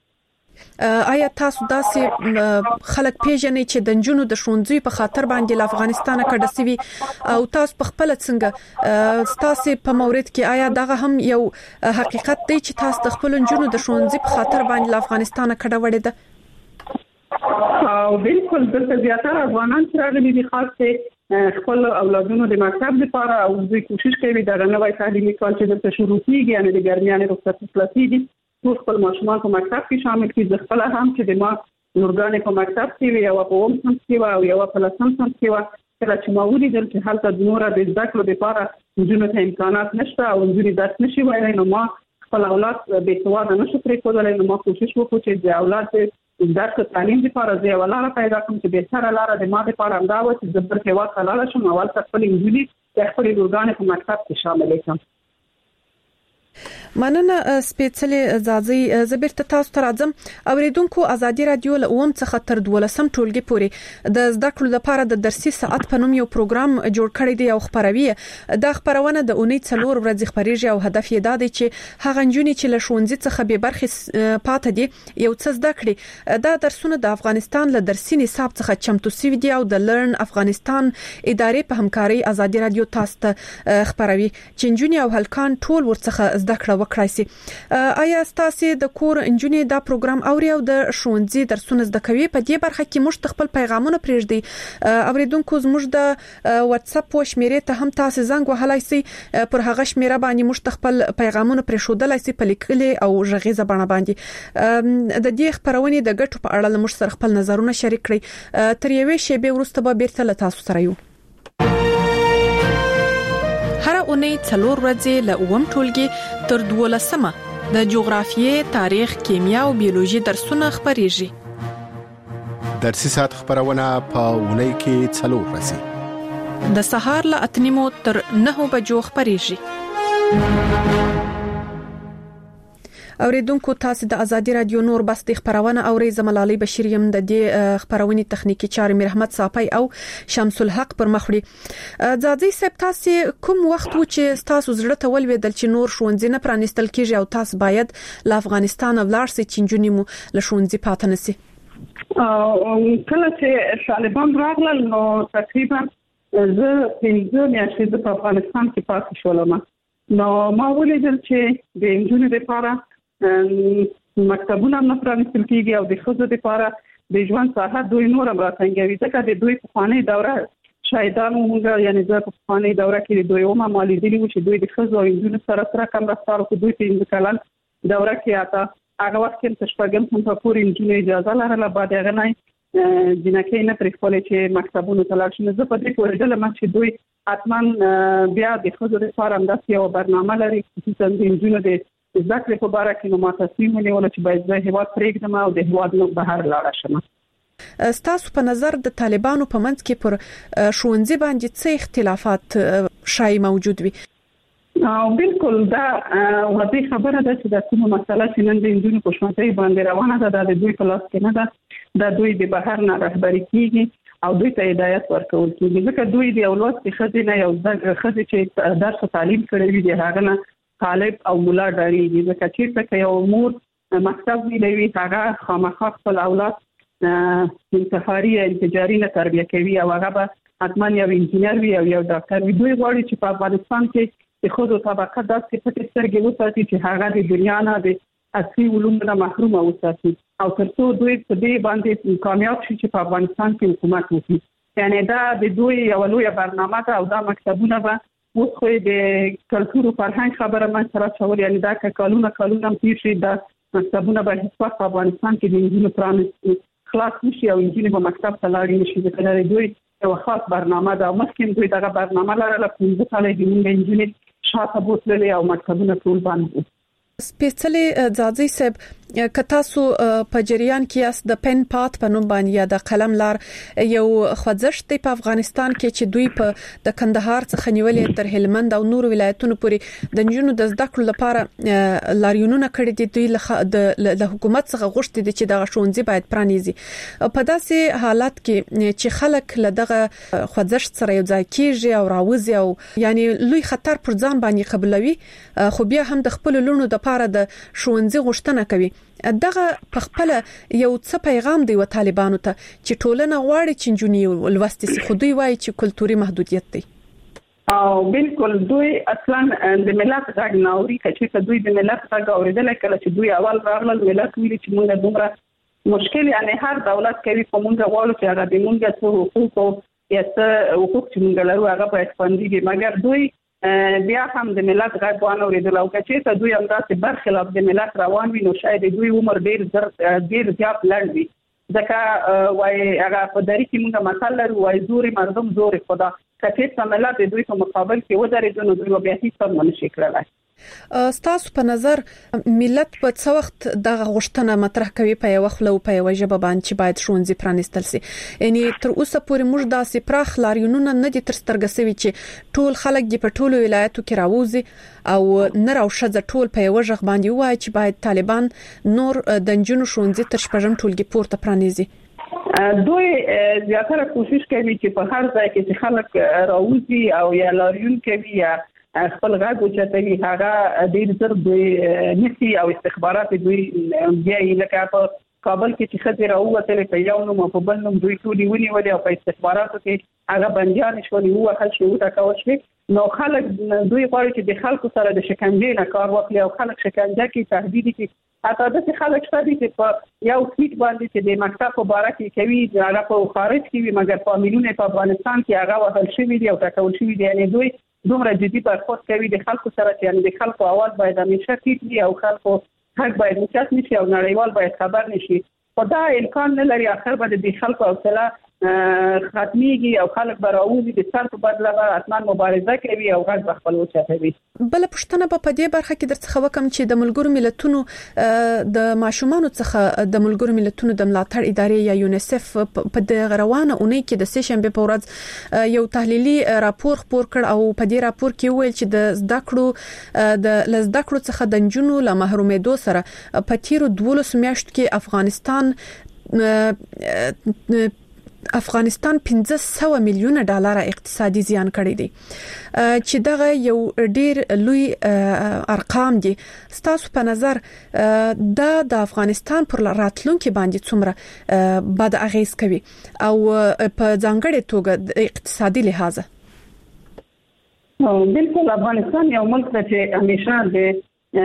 آیا تاسو داسې خلک پیژنئ چې د جنونو د شونځي په خاطر باندې له افغانستان کډه سوي او تاسو په خپل څنګه تاسو په مورید کې آیا دغه هم یو حقیقت دی چې تاسو د خپل جنونو د شونځي په خاطر باندې له افغانستان کډه وړې ده؟ او بالکل دلته زیاتره افغانان راغلي دي خاصه خپل اولادونو د مکتب لپاره او دوی کوشش کوي دا نوې تعلیمي کال چې د شروع کیږي یعنی د ګرمیانې رخصتي خلاصيږي ټول خپل ماشومان په مکتب کې شامل کړي خپل هم چې د ما نورګانې په مکتب کې وي او په اوم سم کې او یو په لسم سم کې و کله چې ما ولیدل چې هلته د نور د زده کړو لپاره جنونو ته امکانات نشته او جنونو درس نشي وایي نو ما خپل اولاد به سواده نشو پرې کولای نو ما کوشش وکړم چې د اولاد درس تعلیم لپاره زه ولاړه پیدا کوم چې به سره لاره د ما لپاره امداوه چې زبر کې واټ لاله شم اول خپل انجلي خپل لورګانې په مکتب کې شامل کړم. مننه سپیڅلې زازي زبرت تاسو ته راځم اوریدونکو ازادي رادیو له اوم څخه تر 12 ټولګي پورې د زده کړو لپاره د درسي ساعت په نوم یو پروګرام جوړ کړی دی او خبروي د خبرونه د اونۍ 4 ورځې خبريږي او هدف یې دا دی چې هغه نجونې چې له ښوونځي څخه به برخه پاتې دي یو څه زده کړي دا درسونه د افغانستان له درسي نصاب څخه چمتو شوي دي او د لرن افغانستان ادارې په همکاري ازادي رادیو تاسو ته خبروي چې نجونې او هلکان ټول ورڅخه زده کړه وکړای شي. آیا تاسو د کور انجونې دا پروګرام اوري او د ښوونځي درسونه زده کوي په دې برخه کې موږ خپل پیغامونه پرېږدي اوریدونکو زموږ د واتس اپ شمیرې ته هم تاسو زنګ وهلای شئ پر هغه شمیره باندې موږ خپل پیغامونه پرېښودلای شئ په لیکلي او غږیزه بڼه باندې د دې خبرونې د ګټو په اړه موږ سره خپل نظرونه شریک کړئ تر یوې شیبې وروسته به بیرته له تاسو سره یو. هر اونۍ 4 ورځې له اوم ټولګي تر 12مه د جغرافیې، تاریخ، کیمیا او بیولوژي درسونه خبريږي. درسي ساعت خبرونه په اونۍ کې 4 ورځې د سهار له 8 تر 9 بجو خبريږي. اوریدونکو تاسو د ازادي رادیو نور بس د خبرونه او زملالي بشیر يم د دې خبرونې تخنیکی چارې مرحمت صافي او شمس الحق پر مخړي ځاځي سپ تاسو کوم وخت و چې تاسو زړه ته ولویدل چې نور ښوونځي نه پرانستل کیږي او تاسو باید له افغانستان ولاړ سئ چې جنونی مو له ښوونځي پاتې نسی. کله چې طالبان راغلل نو تقریبا زه 15 میاشتې په افغانستان کې پاتې شولم نو ما ولیدل چې د انجونې لپاره مکتبونه نه پرانستل کیږي او د خزو لپاره د ژوند ساحه دوی نور امراتنګوي ځکه د دوی په خواني دوره شایدانو موږ یعنی زه په خواني دوره کې دوی او ما مالیدلی و چې دوی د خزو او انجونو سره کم رفتار کوي دوی په کلن دوره کې آتا هغه وخت کې تشپګم هم په پوری انجونو اجازه لرله بعد هغه نه جنکه نه پرې کولای چې مکتبونو ته لاړ شي زه په دې پورې دلته ما چې دوی اتمن بیا د خزو لپاره انداز یو برنامه لري چې د انجونو د ذکر په باره کې نو ما تصمیم ونیول چې باید زه هیواد پرېږدم او د هیواد نو بهر لاړ شم. ستاسو په نظر د طالبانو په منځ کې پر ښوونځي باندې څه اختلافات شای موجود وي؟ بالکل دا واضح خبره ده چې د کومه مسله چې نن د انجونو په ښوونځي باندې روانه ده د دوی په لاس کې نه ده د دوی د بهر نه رهبری کیږي او دوی ته هدایت ورکول کیږي ځکه دوی د اولاد په خزینه یو خزې چې درس تعلیم کړی وي د هغه نه طالب او مولا ډاریږي ځکه چې یو مور مکتب ویلوي هغه خامخا خپل اولاد انتحاري انتجاري نه تربیه کوي او هغه به حتما یو انجینر وي او یو ډاکټر وي دوی غواړي چې په افغانستان کې د خود طبقه داسې پټې سترګې وساتي چې هغه د دنیا نه د اصلي علومو نه محروم وساتي او ترڅو دوی په دې باندې کامیاب شي چې په افغانستان کې حکومت وکړي یعنی دا د دوی یو لوی برنامه ده او دا مکتبونه به اوس خو د کلتور او فرهنګ خبره من سره چول یعنی دا کالونه پیښې د مکتبونه به هیڅ وخت په افغانستان کې د انجینو پرانست خلاص نشي او انجینو په مکتب ته لاړ نشي ځکه دوی یو خاص برنامه ده مخکې دوی دغه برنامه لرله 15 کال د انجینو شاته بوتلې او مکتبونه ټول باندې سپیڅلې ځاځي صاحب کتاسو په جریان کې اس د پن پات په نوم باندې یا د قلم لار یو خوځښت په افغانستان کې چې دوی په د کندهار څخه نیولې تر هلمند او نور ولایتونو پورې د نجونو د زده کړو لپاره لاریونونه کړي دي دوی د حکومت څخه غوښتي دي چې د ښوونځي باید پرانیزي په داسې حالت کې چې خلک له دغه خوځښت سره یو ځای کیږي او راوځي او یعنی لوی خطر پر ځان باندې قبلوي خو بیا هم د خپل لونو د لپاره د ښوونځي غوښتنه کوي دغه په خپل یو څه پیغام دی و طالبانو ته چې ټولنه غواړي چې جنونی لوستي سي خو دوی وایي چې کلتوري محدودیت دی او بالکل دوی اصلا د ملت غږ ناوري چې دوی د ملت غږ اوریدل کله چې دوی اول راغلل ملت ویلي چې موږ دومره مشکل یعنی هر دولت کوي کومه غواړي چې هغه د موږ څو حقوق او یا څه حقوق چې موږ لرو هغه باید خوندي مګر دوی بیا هم د ملت غږ وانه ورېدل او چې دوی هم داسې برخلاف د ملت روان وي نو شاید دوی عمر ډیر زیات لنډ وي ځکه وای هغه په دری کې موږ مثال لرو وای زوري مردم زوري خدا کله چې ملت دوی په مقابل کې ودرېدل نو دوی بیا هیڅ هم نشي کولای. ستاسو په نظر ملت په څو وخت د غوښتنه مطرح کوي په یو خلو په یو ژبه باندې چې باید ښوونځي پرانیستل شي یعنی تر اوسه پورې موږ داسې پراخ لاریونونه نه دي تر سترګې سوي چې ټول خلک د پټولو ولایتو کې راوځي او نه راوښه ټول په یو ژغ باندې وایي چې باید طالبان نور د جنونو ښوونځي تر شپږم ټولګي پورته پرانیزي. دوی زیاتره کوشش کوي چې په هر ځای کې چې خلک راوځي او یا لاریون کوي یا خپل غږ اوچتوي هغه ډیر زر دوی نسي او استخبارات دوی بیا لکه په کابل کې چې خځې راووتلې په یو نوم په بل نوم دوی ټولي ونیولې او په استخباراتو کې هغه بنديان شولې وو خل شو تا کول شي نو خلک دوی غواړي چې د خلکو سره د شکنجې نه کار واخلي او خلک شکنجه کې تهدید کې حتی د خلک شته چې په یو ټویټ باندې چې د مکتب په اړه کې کوي هغه په خارج کې وي مګر فامیلونه په افغانستان کې هغه وهل شوی دي او تکول شوی دي یعنی دوی دومره جدي برخورد کوي د خلکو سره چې یعنی د خلکو اواز باید همیشه ټیټ وي او خلکو حق باید مشت نشي او نړیوال باید خبر نشي خدا امکان نه لري اخر باندې د خلکو حوصله ختميږي او خلک براوزي د سر په بدله به اتمان مبارزه کوي او غږ خپل وچتوي. بل پښتنه په دې برخه کې درڅخه وکم چې د ملګرو ملتونو د ماشومانو څخه د ملګرو ملتونو د ملاتړ ادارې یا یونیسف په د غروانه اونۍ کې د سشنبه په ورځ یو تحلیلي راپور خپور کړ او په دې راپور کې ویل چې د زده کړو څخه د جنونو له محرومېدو سره په تیرو 12 میاشتو کې افغانستان 500 میلیون ډالر اقتصادي زیان کړی دی چې دغه یو ډیر لوی ارقام دي. ستاسو په نظر د افغانستان پر راتلونکو باندې څومره بد اغیز کوي او په ځانګړي توګه د اقتصادي لحاظ؟ بالکل افغانستان یو ملک دی چې همیشه د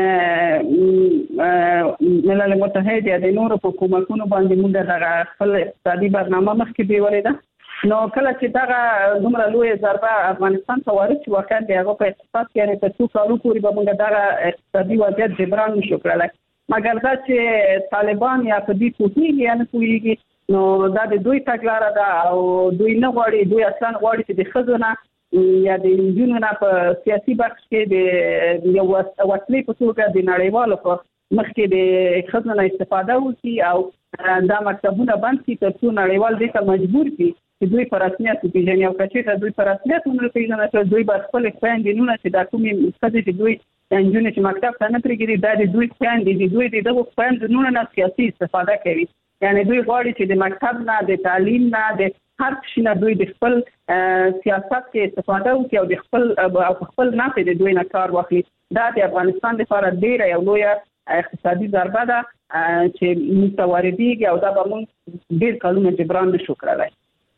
ملل متحد یا د نورو حکومتونو باندې موږ د خپل اقتصادي برنامه مخکې بیولې ده نو کله چې دا دومره لوی ضربه افغانستان ته وارد شو وکړ دی هغه په اقتصاد کې یعنی په څو کالو پورې به موږ دا اقتصادي وضعیت جبران نشو کولای مګر دا چې طالبان یا په دې پوهیږي یا نه پوهیږي نو دا د دوی تګلاره ده او دوی نه غواړي دوی اصلا غواړي چې د خزونه یا د جنونو په سیاسي بخش کې د یو وسلې په توګه د نړیوالو په مخ کې د خزانه استفاده وکړي او دا مکتبونه بند کړي ترڅو نړیوال دې ته مجبور کړي چې دوی په رسمیت پیژني او کچې دوی په رسمیت نه پیژني چې دوی به خپل خويندې چې دا کومي څه چې دوی انجونې چې مکتب ته نه پرېږدي دا د دوی خويندې دوی دغه خويندې نه سیاسي استفاده کوي یعنی دوی غواړي چې د مکتب نه د تعلیم نه د هر څه نه دوی د خپل سیاست کې استفاده وکړي او د خپل نفع د دوی نه کار واخلي. دا د افغانستان لپاره ډیره یو لوی اقتصادي ضربه ده چې متواردیږي او دا به موږ ډیر کلونه جبران نشو کولای.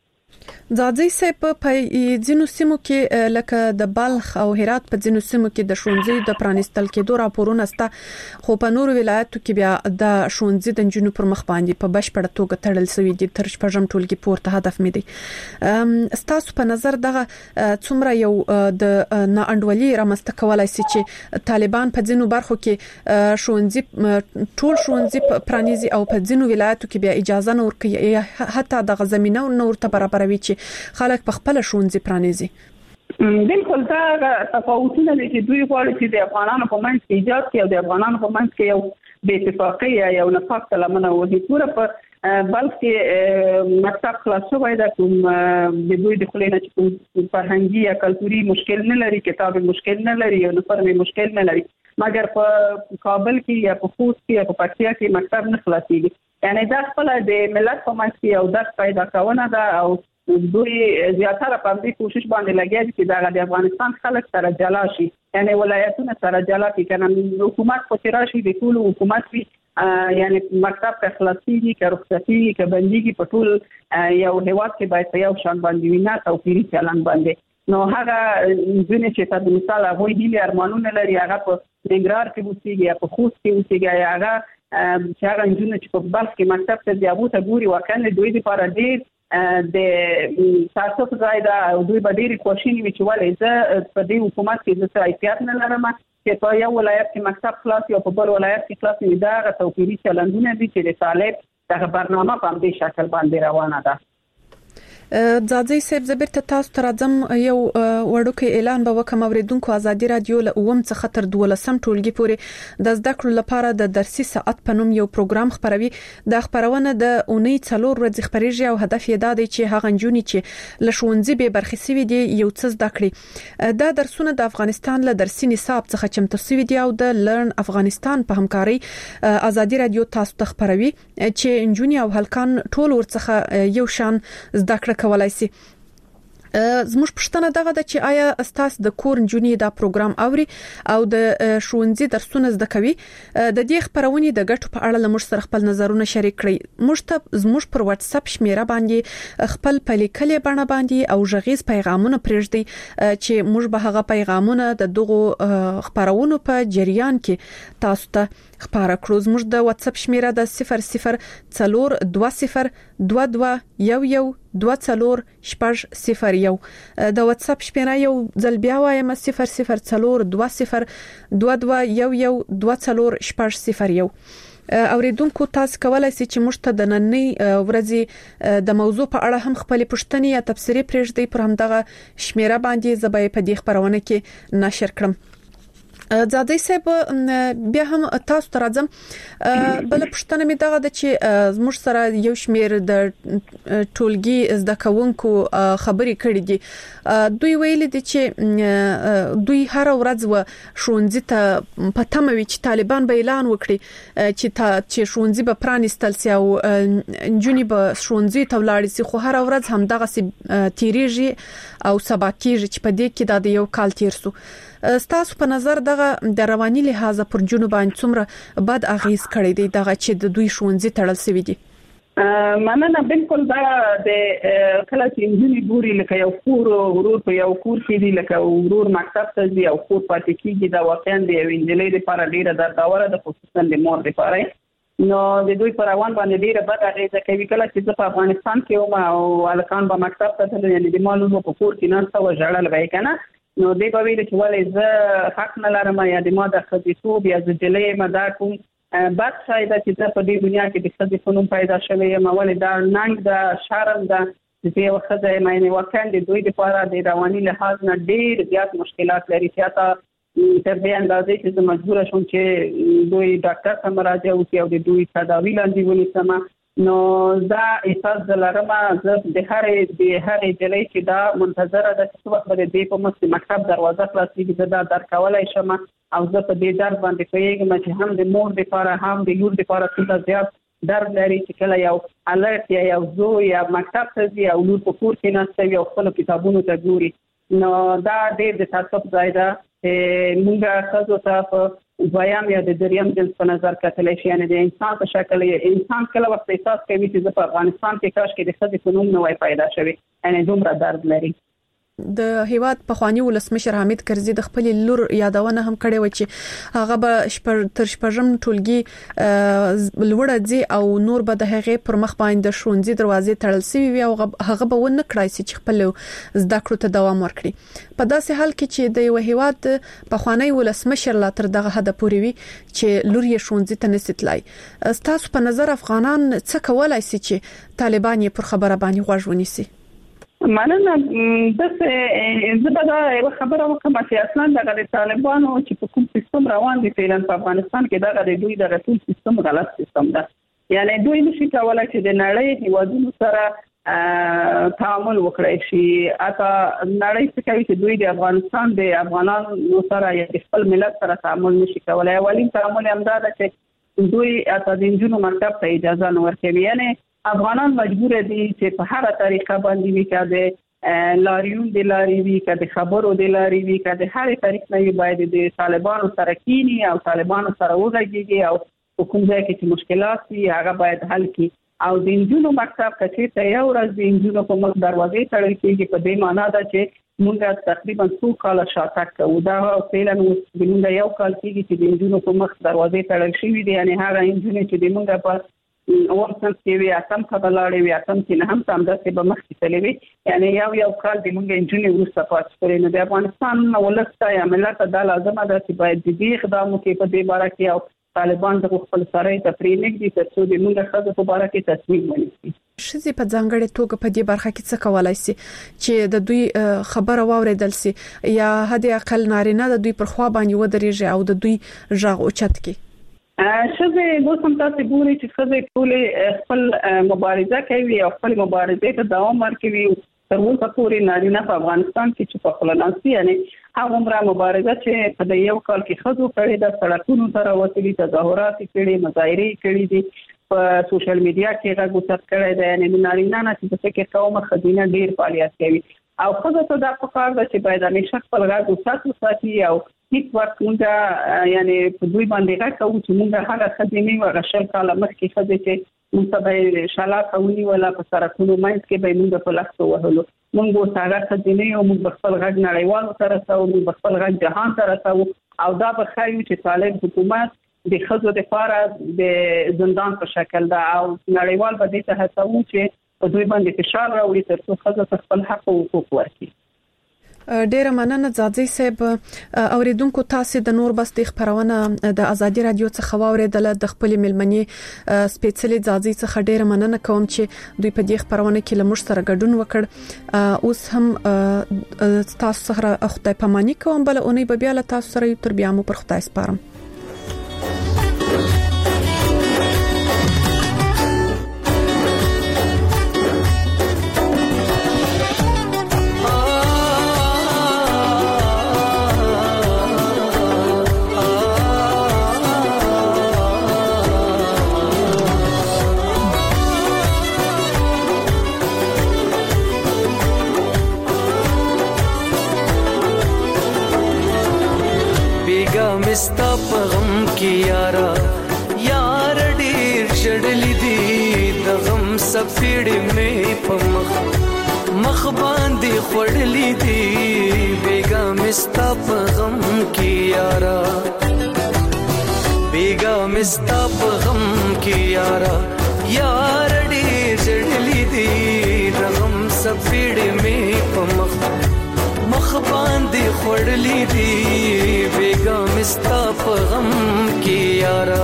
ځاځي صاحب په ځینو سیمو کې لکه د بلخ او هرات په ځینو سیمو کې د ښوونځي د پرانیستل کېدو راپورونه سته خو په نورو ولایتو کې بیا د ښوونځي د جنونو پر مخ باندې په بشپړه توګه تړل شوی دي تر شپږم ټولګي پورته هدف مې دی. ستاسو په نظر دغه څومره یو د ناانډولي رامنځته کولای شي چې طالبان په ځینو برخو کې ښوونځي ټول ښوونځي پرانیزي او په ځینو ولایتو کې بیا اجازه نه ورکوي حتی د زمينه نور ته برابروي چې خلک په خپل ښوونځي پرانیزي؟ بالکل دا تفاوتونه دي چې دوی غواړي چې د افغانانو په منځ کې ایجاد کړي او د افغانانو په منځ کې یو بې اتفاقي یا یو نفاق لمنه وهي پوره په بلکې مکتب خلاص شوی دا کوم د دوی د خلینو چې کوم فرهنګي یا کلتوري مشکل نه لري کتاب مشکل نه لري یو نفر مشکل نه لري مګر په کابل کې یا په خوست کې یا په پکتیا کې مکتب نه خلاصيږي یعنی دا خپل د ملت په منځ کې یو درس پیدا کونه ده او دوی زیاتره په دې کوشش باندې لګیا دي چې د افغانستان خلک سره جلا شي یعنی ولایتونه سره جلا کی کنه حکومت په تراشي د ټول حکومت وی یعنی مکتب ته خلاصيږي که رخصتي که بنديږي په ټول یو هیواد کې باید په یو شان باندې وینا توپیری چلن باندې نو هغه ځینې چې په مثال هغه دی ارمانونه لري هغه په نګرار کې وسیږي یا په خوست کې وسیږي یا هغه چې هغه جنونه چې په بلخ کې مکتب ته ځابو ته ګوري واکنه دوی لپاره ډیر د تاسو ځای دا دوی به ډېری کوښښ وکړي چې ولې زه په دې حکومت کې د احتیاط نه لرم چې په یو ولایت کې مکتب خلاص یا په بل ولایت کې خلاص وي. دا توپیري چلندونه دي چې د طالب دغه برنامه په دې شکل باندې روانه ده. ځاځي صاحب زبرته تاسو ته راځم یو وړوکی اعلان به وکم اوریدونکو ازادي رادیو له اوم څخه تر 12 ټولګي پورې د زده کړو لپاره د درسي ساعت په نوم یو پروګرام خبروي. د خبرونه د اونۍ 4 ورځې خبريږي او هدف یې دا دی چې هغه نجونې چې له ښوونځي به برخې سوي دي یو څه زده کړي. دا درسونه د افغانستان له درسي نصاب څخه چمتو سوي دي او د لرن افغانستان په همکاري ازادي رادیو تاسو ته خبروي چې نجونې او هلکان ټول ورڅخه یو شان زده کړه کولای شي. زموږ پښتنه دغه د چې آیا استاس د کور نجونې دا پروګرام اوري او د ښوونځي درسونه زده کوي. د دې خبرونې د ګټو په اړه لمر سره خپل نظرونه شریک کړئ. زموږ پر واتس اپ شمیره باندې خپل پلیکلې بڼه باندې او ژغیز پیغامونه پرېږدي چې موږ به هغه پیغامونه د دغه خبرونو په جریان کې تاسو ته خبره کړو. زموږ د واتس اپ شمیره د 00201124 د واتس اپ شمیره یو ځل بیا وایم 0020221124 اوریدونکو تاسو کولای شئ چې موږ ته د نننۍ ورځې د موضوع په اړه هم خپل پوښتنې یا تبصرې پرېږدئ. پر همدغه شمیره باندې زبې په دې خبرونه کې نشر کړم. ځاځي صاحب بیا هم تاسو ته راځم. بل پښتنه می دغه د چې زموږ سره یو شمیر د ټولګي زده کوونکو خبرې کړې دي. دوی ویل دي چې دوی هر ورځ و ښوونځي ته پټموي چې طالبان به اعلان وکړي چې ښوونځي به پرانیستل سي او جنونی به ښوونځي ته ولاړ سي. خو هر ورځ هم دغه سي تیریږي او سبا کېږي چې په دې کې د یو کال تیر سو. ستاسو په نظر دغه د رواني لحاظه پر جنوب باندې څومره بد اغیز کړی دی دغه چې د دوی ښوونځي تړل سوي دي؟ مننه. بالکل دا د کله چې انجینری ګوري لکه یو کور ورور په یو کور کې دی لکه ورور مکتب ته دی او کور پاتې کیږي دا واقعا د انجینری لپاره ډیره درداوره ده خصوصا د مور لپاره. نو د دوی پر روان باندې ډیره بد اغیز کوي. کله چې په افغانستان کې او الکان په مکتب ته تلل یعنی د مالونو په کور کې نه څو جړل وای کنه نو دې په ویل چې ولې زه حق نه لرم یا د ما د خديتوب یا د جلې مدا کوم بد شاید چې په دې دنیا کې د خدای فنون پیدا شوی ما ولې دا ننګ دا شرم دا چې وخت د مینه وکړ د دوی لپاره د رواني لحاظ نه ډېر زیات مشکلات لري. چې تر دې اندازې چې مجبور شوم چې دوی ډاکټر ته مراجعه وکړي او د دوی تداوی لاندې ونیسم. نو دا احساس دلارم زه د هرې جلې چې دا منتظره ده چې وخت به دې په مکتب دروازه خلاصېږي دا درکولای شم او زه په دې درد باندې پوهېږم چې هم د مور لپاره هم د لور لپاره څومره زیات درد لري چې کله یو الرټ یا یو زوی یا مکتب ته ځي او لور په کور کې ناسته وي او خپل کتابونو ته ګوري. نو دا ډېر د تاسف ځای ده چې موږ تاسو ته دویم یا د دریم جنس په نظر کتلی شي. یعنی د انسان په شکل انسان کله وخت احساس کوي چې په افغانستان کې کاش کې د خدای فنون نه وای پیدا شوی یعنی دومره درد لري. د هیواد په خواني ولسمشر حامد کرزي د خپل لور یادونه هم کړې و چې هغه به تر شپږم ټولګي لوړ ځي او نور به د هغې پر مخ باندې د ښوونځي دروازې تړل سوي وي او هغه به ونه کړای چې خپل زده کړو ته دوام ورکړي. په داسې حال کې چې د یو هیواد په خواني ولسمشر لا تر دغه حد پورې وي چې لور یې ښوونځي ته نستلای. تاسو په نظر افغانان څه کولای شي چې طالبان یې پر خبره باندې غوږ ونیسي؟ مننه. زه به دا یو خبره وکم چې اصلا د طالبانو چې په کوم سیستم روان دي فعلا په افغانستان کې دا د دوی د ټول سیستم غلط سیستم ده. یعنی دوی نشي کولای چې د نړۍ هیوادونو سره تعامل وکړي شي. اته نړۍ څخه کوي چې دوی د افغانستان د افغانانو سره یا خپل ملت سره تعامل نشي کولای. اولین تعامل هم دا ده چې دوی اته د انجونو مکتب ته اجازه نه ورکوي. یعنی افغانان مجبور دي چې په هر طریقه باندې وي کده لاریون د لاري وي کده خبرو د لاري وي کده هر طریق نه باید د طالبانو سره کینی او طالبانو سره وغږیږي او کوم ځای کې چې مشکلات وي هغه باید حل کړي. او د انجونو مکتب کې ته یو ورځ د انجونو په مخ دروازې تړل کېږي په دې معنی ده چې موږ تقریبا 2 کال شاته کوو. دا فعلا موږ یو کال کېږي چې د انجونو په مخ دروازې تړل شوې دي. یعنی هغه انجونې چې د موږ په ورسن کې وي اتم خبرلاړې وي اتم کې نه هم تام داسې به مخکې تللی وي یعنی یو کال د موږ انجونې وروسته پاتې کړی نو د افغانستان ولس ته یا ملت ته دا لازمه ده چې باید د دې اقدام وکړي په دې باره کې او طالبان د خپل سرای ته پرېنږدي ترڅو د موږ ښځو په باره کې تصمیم ونیسي. ښځې په ځانګړې توګه په دې برخه کې څه کولای شي چې د دوی خبره واوریدل شي یا حد اقل نارینه د دوی پر خوا باندې ودرېږي او د دوی غږ اوچت کړي؟ ښځې اوس هم تاسو ګورئ چې ښځې ټولې خپل مبارزه کوي او خپل مبارزې ته دوام ورکوي. تر اوسه پورې نارینه په افغانستان کې چې په خپل ناسي یعنی هغه عمره مبارزه چې په یو کال کې ښځو کړې د سړکونو سره وتلي تظاهرات کړي مظاهرې کړي دي په سوشل میډیا کې راغوت کړي دي یعنی نارینه نه چې څه کې قوم خدینه ډیر فعالیت کوي او ښځو ته دا پکار ده چې باید همیشه خپل غږ وساتي او هیڅ وخت موږ یعنی په دوی باندې راکوو چې موږ هغه خدینه او غشل کاله مخکې خدای چې موږ به شاله کوي ولا په سرکونو مېز کې به موږ په لاسو وهلو موږ وساګه خدینه او موږ خپل غږ نړیوال سره سره موږ خپل غږ جهان سره سره او دا به خایو چې طالب حکومت د خزو د لپاره د زندان په شکل دا او نړیوال به دې ته هڅوي چې په دوی باندې فشار راوړي ترڅو خزو خپل حق او حقوق ورکړي. ډیره مننه ځاځي صاحب اوریدونکو تاسو د نور بس د خبرونه د ازادي رادیو څخه واوریدل د خپل ملمنې سپیشلی ځاځي څخه ډیره مننه کوم چې دوی په دې خبرونه کې لمر سره ګډون وکړ. اوس هم تاسو سره خدای پاماني کوم بل اونۍ به بیا له تاسو سره تر بیا مو پر خدای سپارم. مستا پغم کی یارا یار ډیر شړلې دي د غم سفیړې مې په مخ باندې خړلې دي بیگا مستا پغم کی یارا بیگا مستا پغم کی یارا یار ډیر شړلې دي د غم سفیړې مې په مخ باندې خړلې دي بیگا مستا په غم کې یارا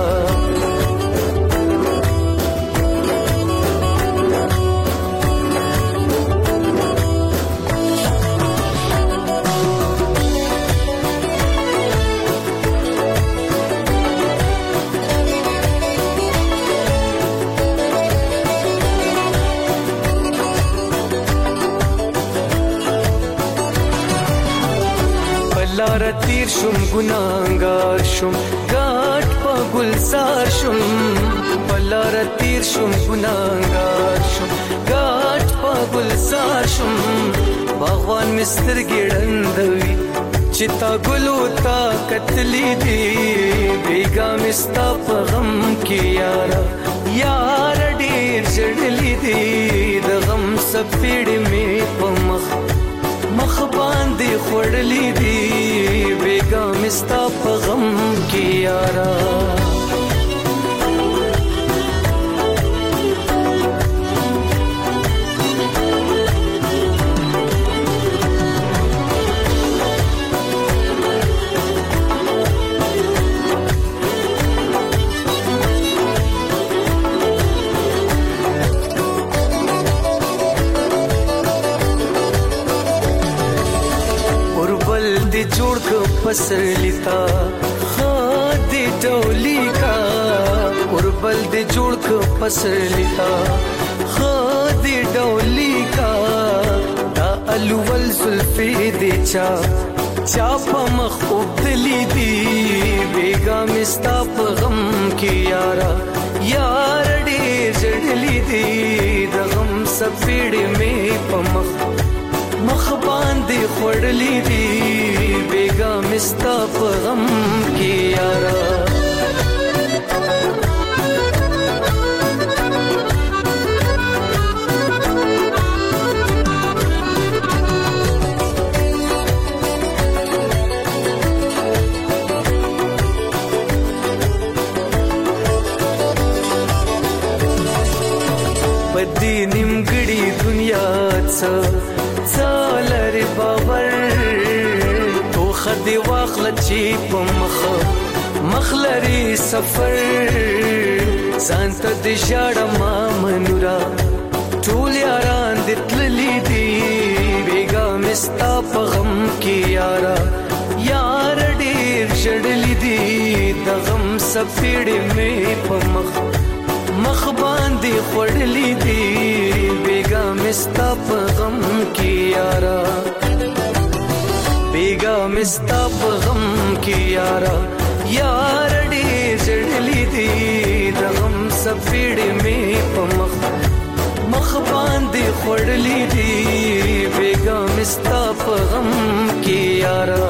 لار تیر شم ګناګار شم ګاټ په ګلزار شم لار تیر شم ګناګار شم ګاټ په ګلزار شم باغوان مستر ګړندوي چې تا ګلو تا کتلې دي بیگا مستا په غم کې یارا یار ډیر جړلې دي د غم سپېړې مې په مخ باندې خړلې دي بیگا مستا په غم کې یارا جوړ کو پسر لیتا خاد ډولی کا اوربل دې جوړ کو پسر لیتا خاد ډولی کا دا الول زلفی دې چا په مخوب دلی دی بیگا مستا په غم کې یارا یار ډېر جړلی دی د غم سپېړې مې په مخ باندې خړلې دي بیگا مستا په غم کې یارا د دې نیمګړي دنیا څه لري باور توخه دی واخله چې په مخ لري سفر ځان ته د ژړه ما منورا ټول یاران د تللی دي بیګا مستا په غم کې یارا یار ډېر شړلی دي د غم سپېړې مې په مخ باندې خړلې دي بیګا مستا په غم کې یارا بیګا مستا په غم کې یارا یار ډېر شړلی دي د غم سپېړې مې په مخ باندې خړلې دي بیګا مستا په غم کې یارا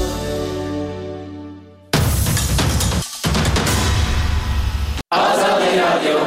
آزادی رادیو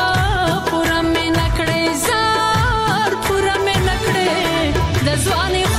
Званий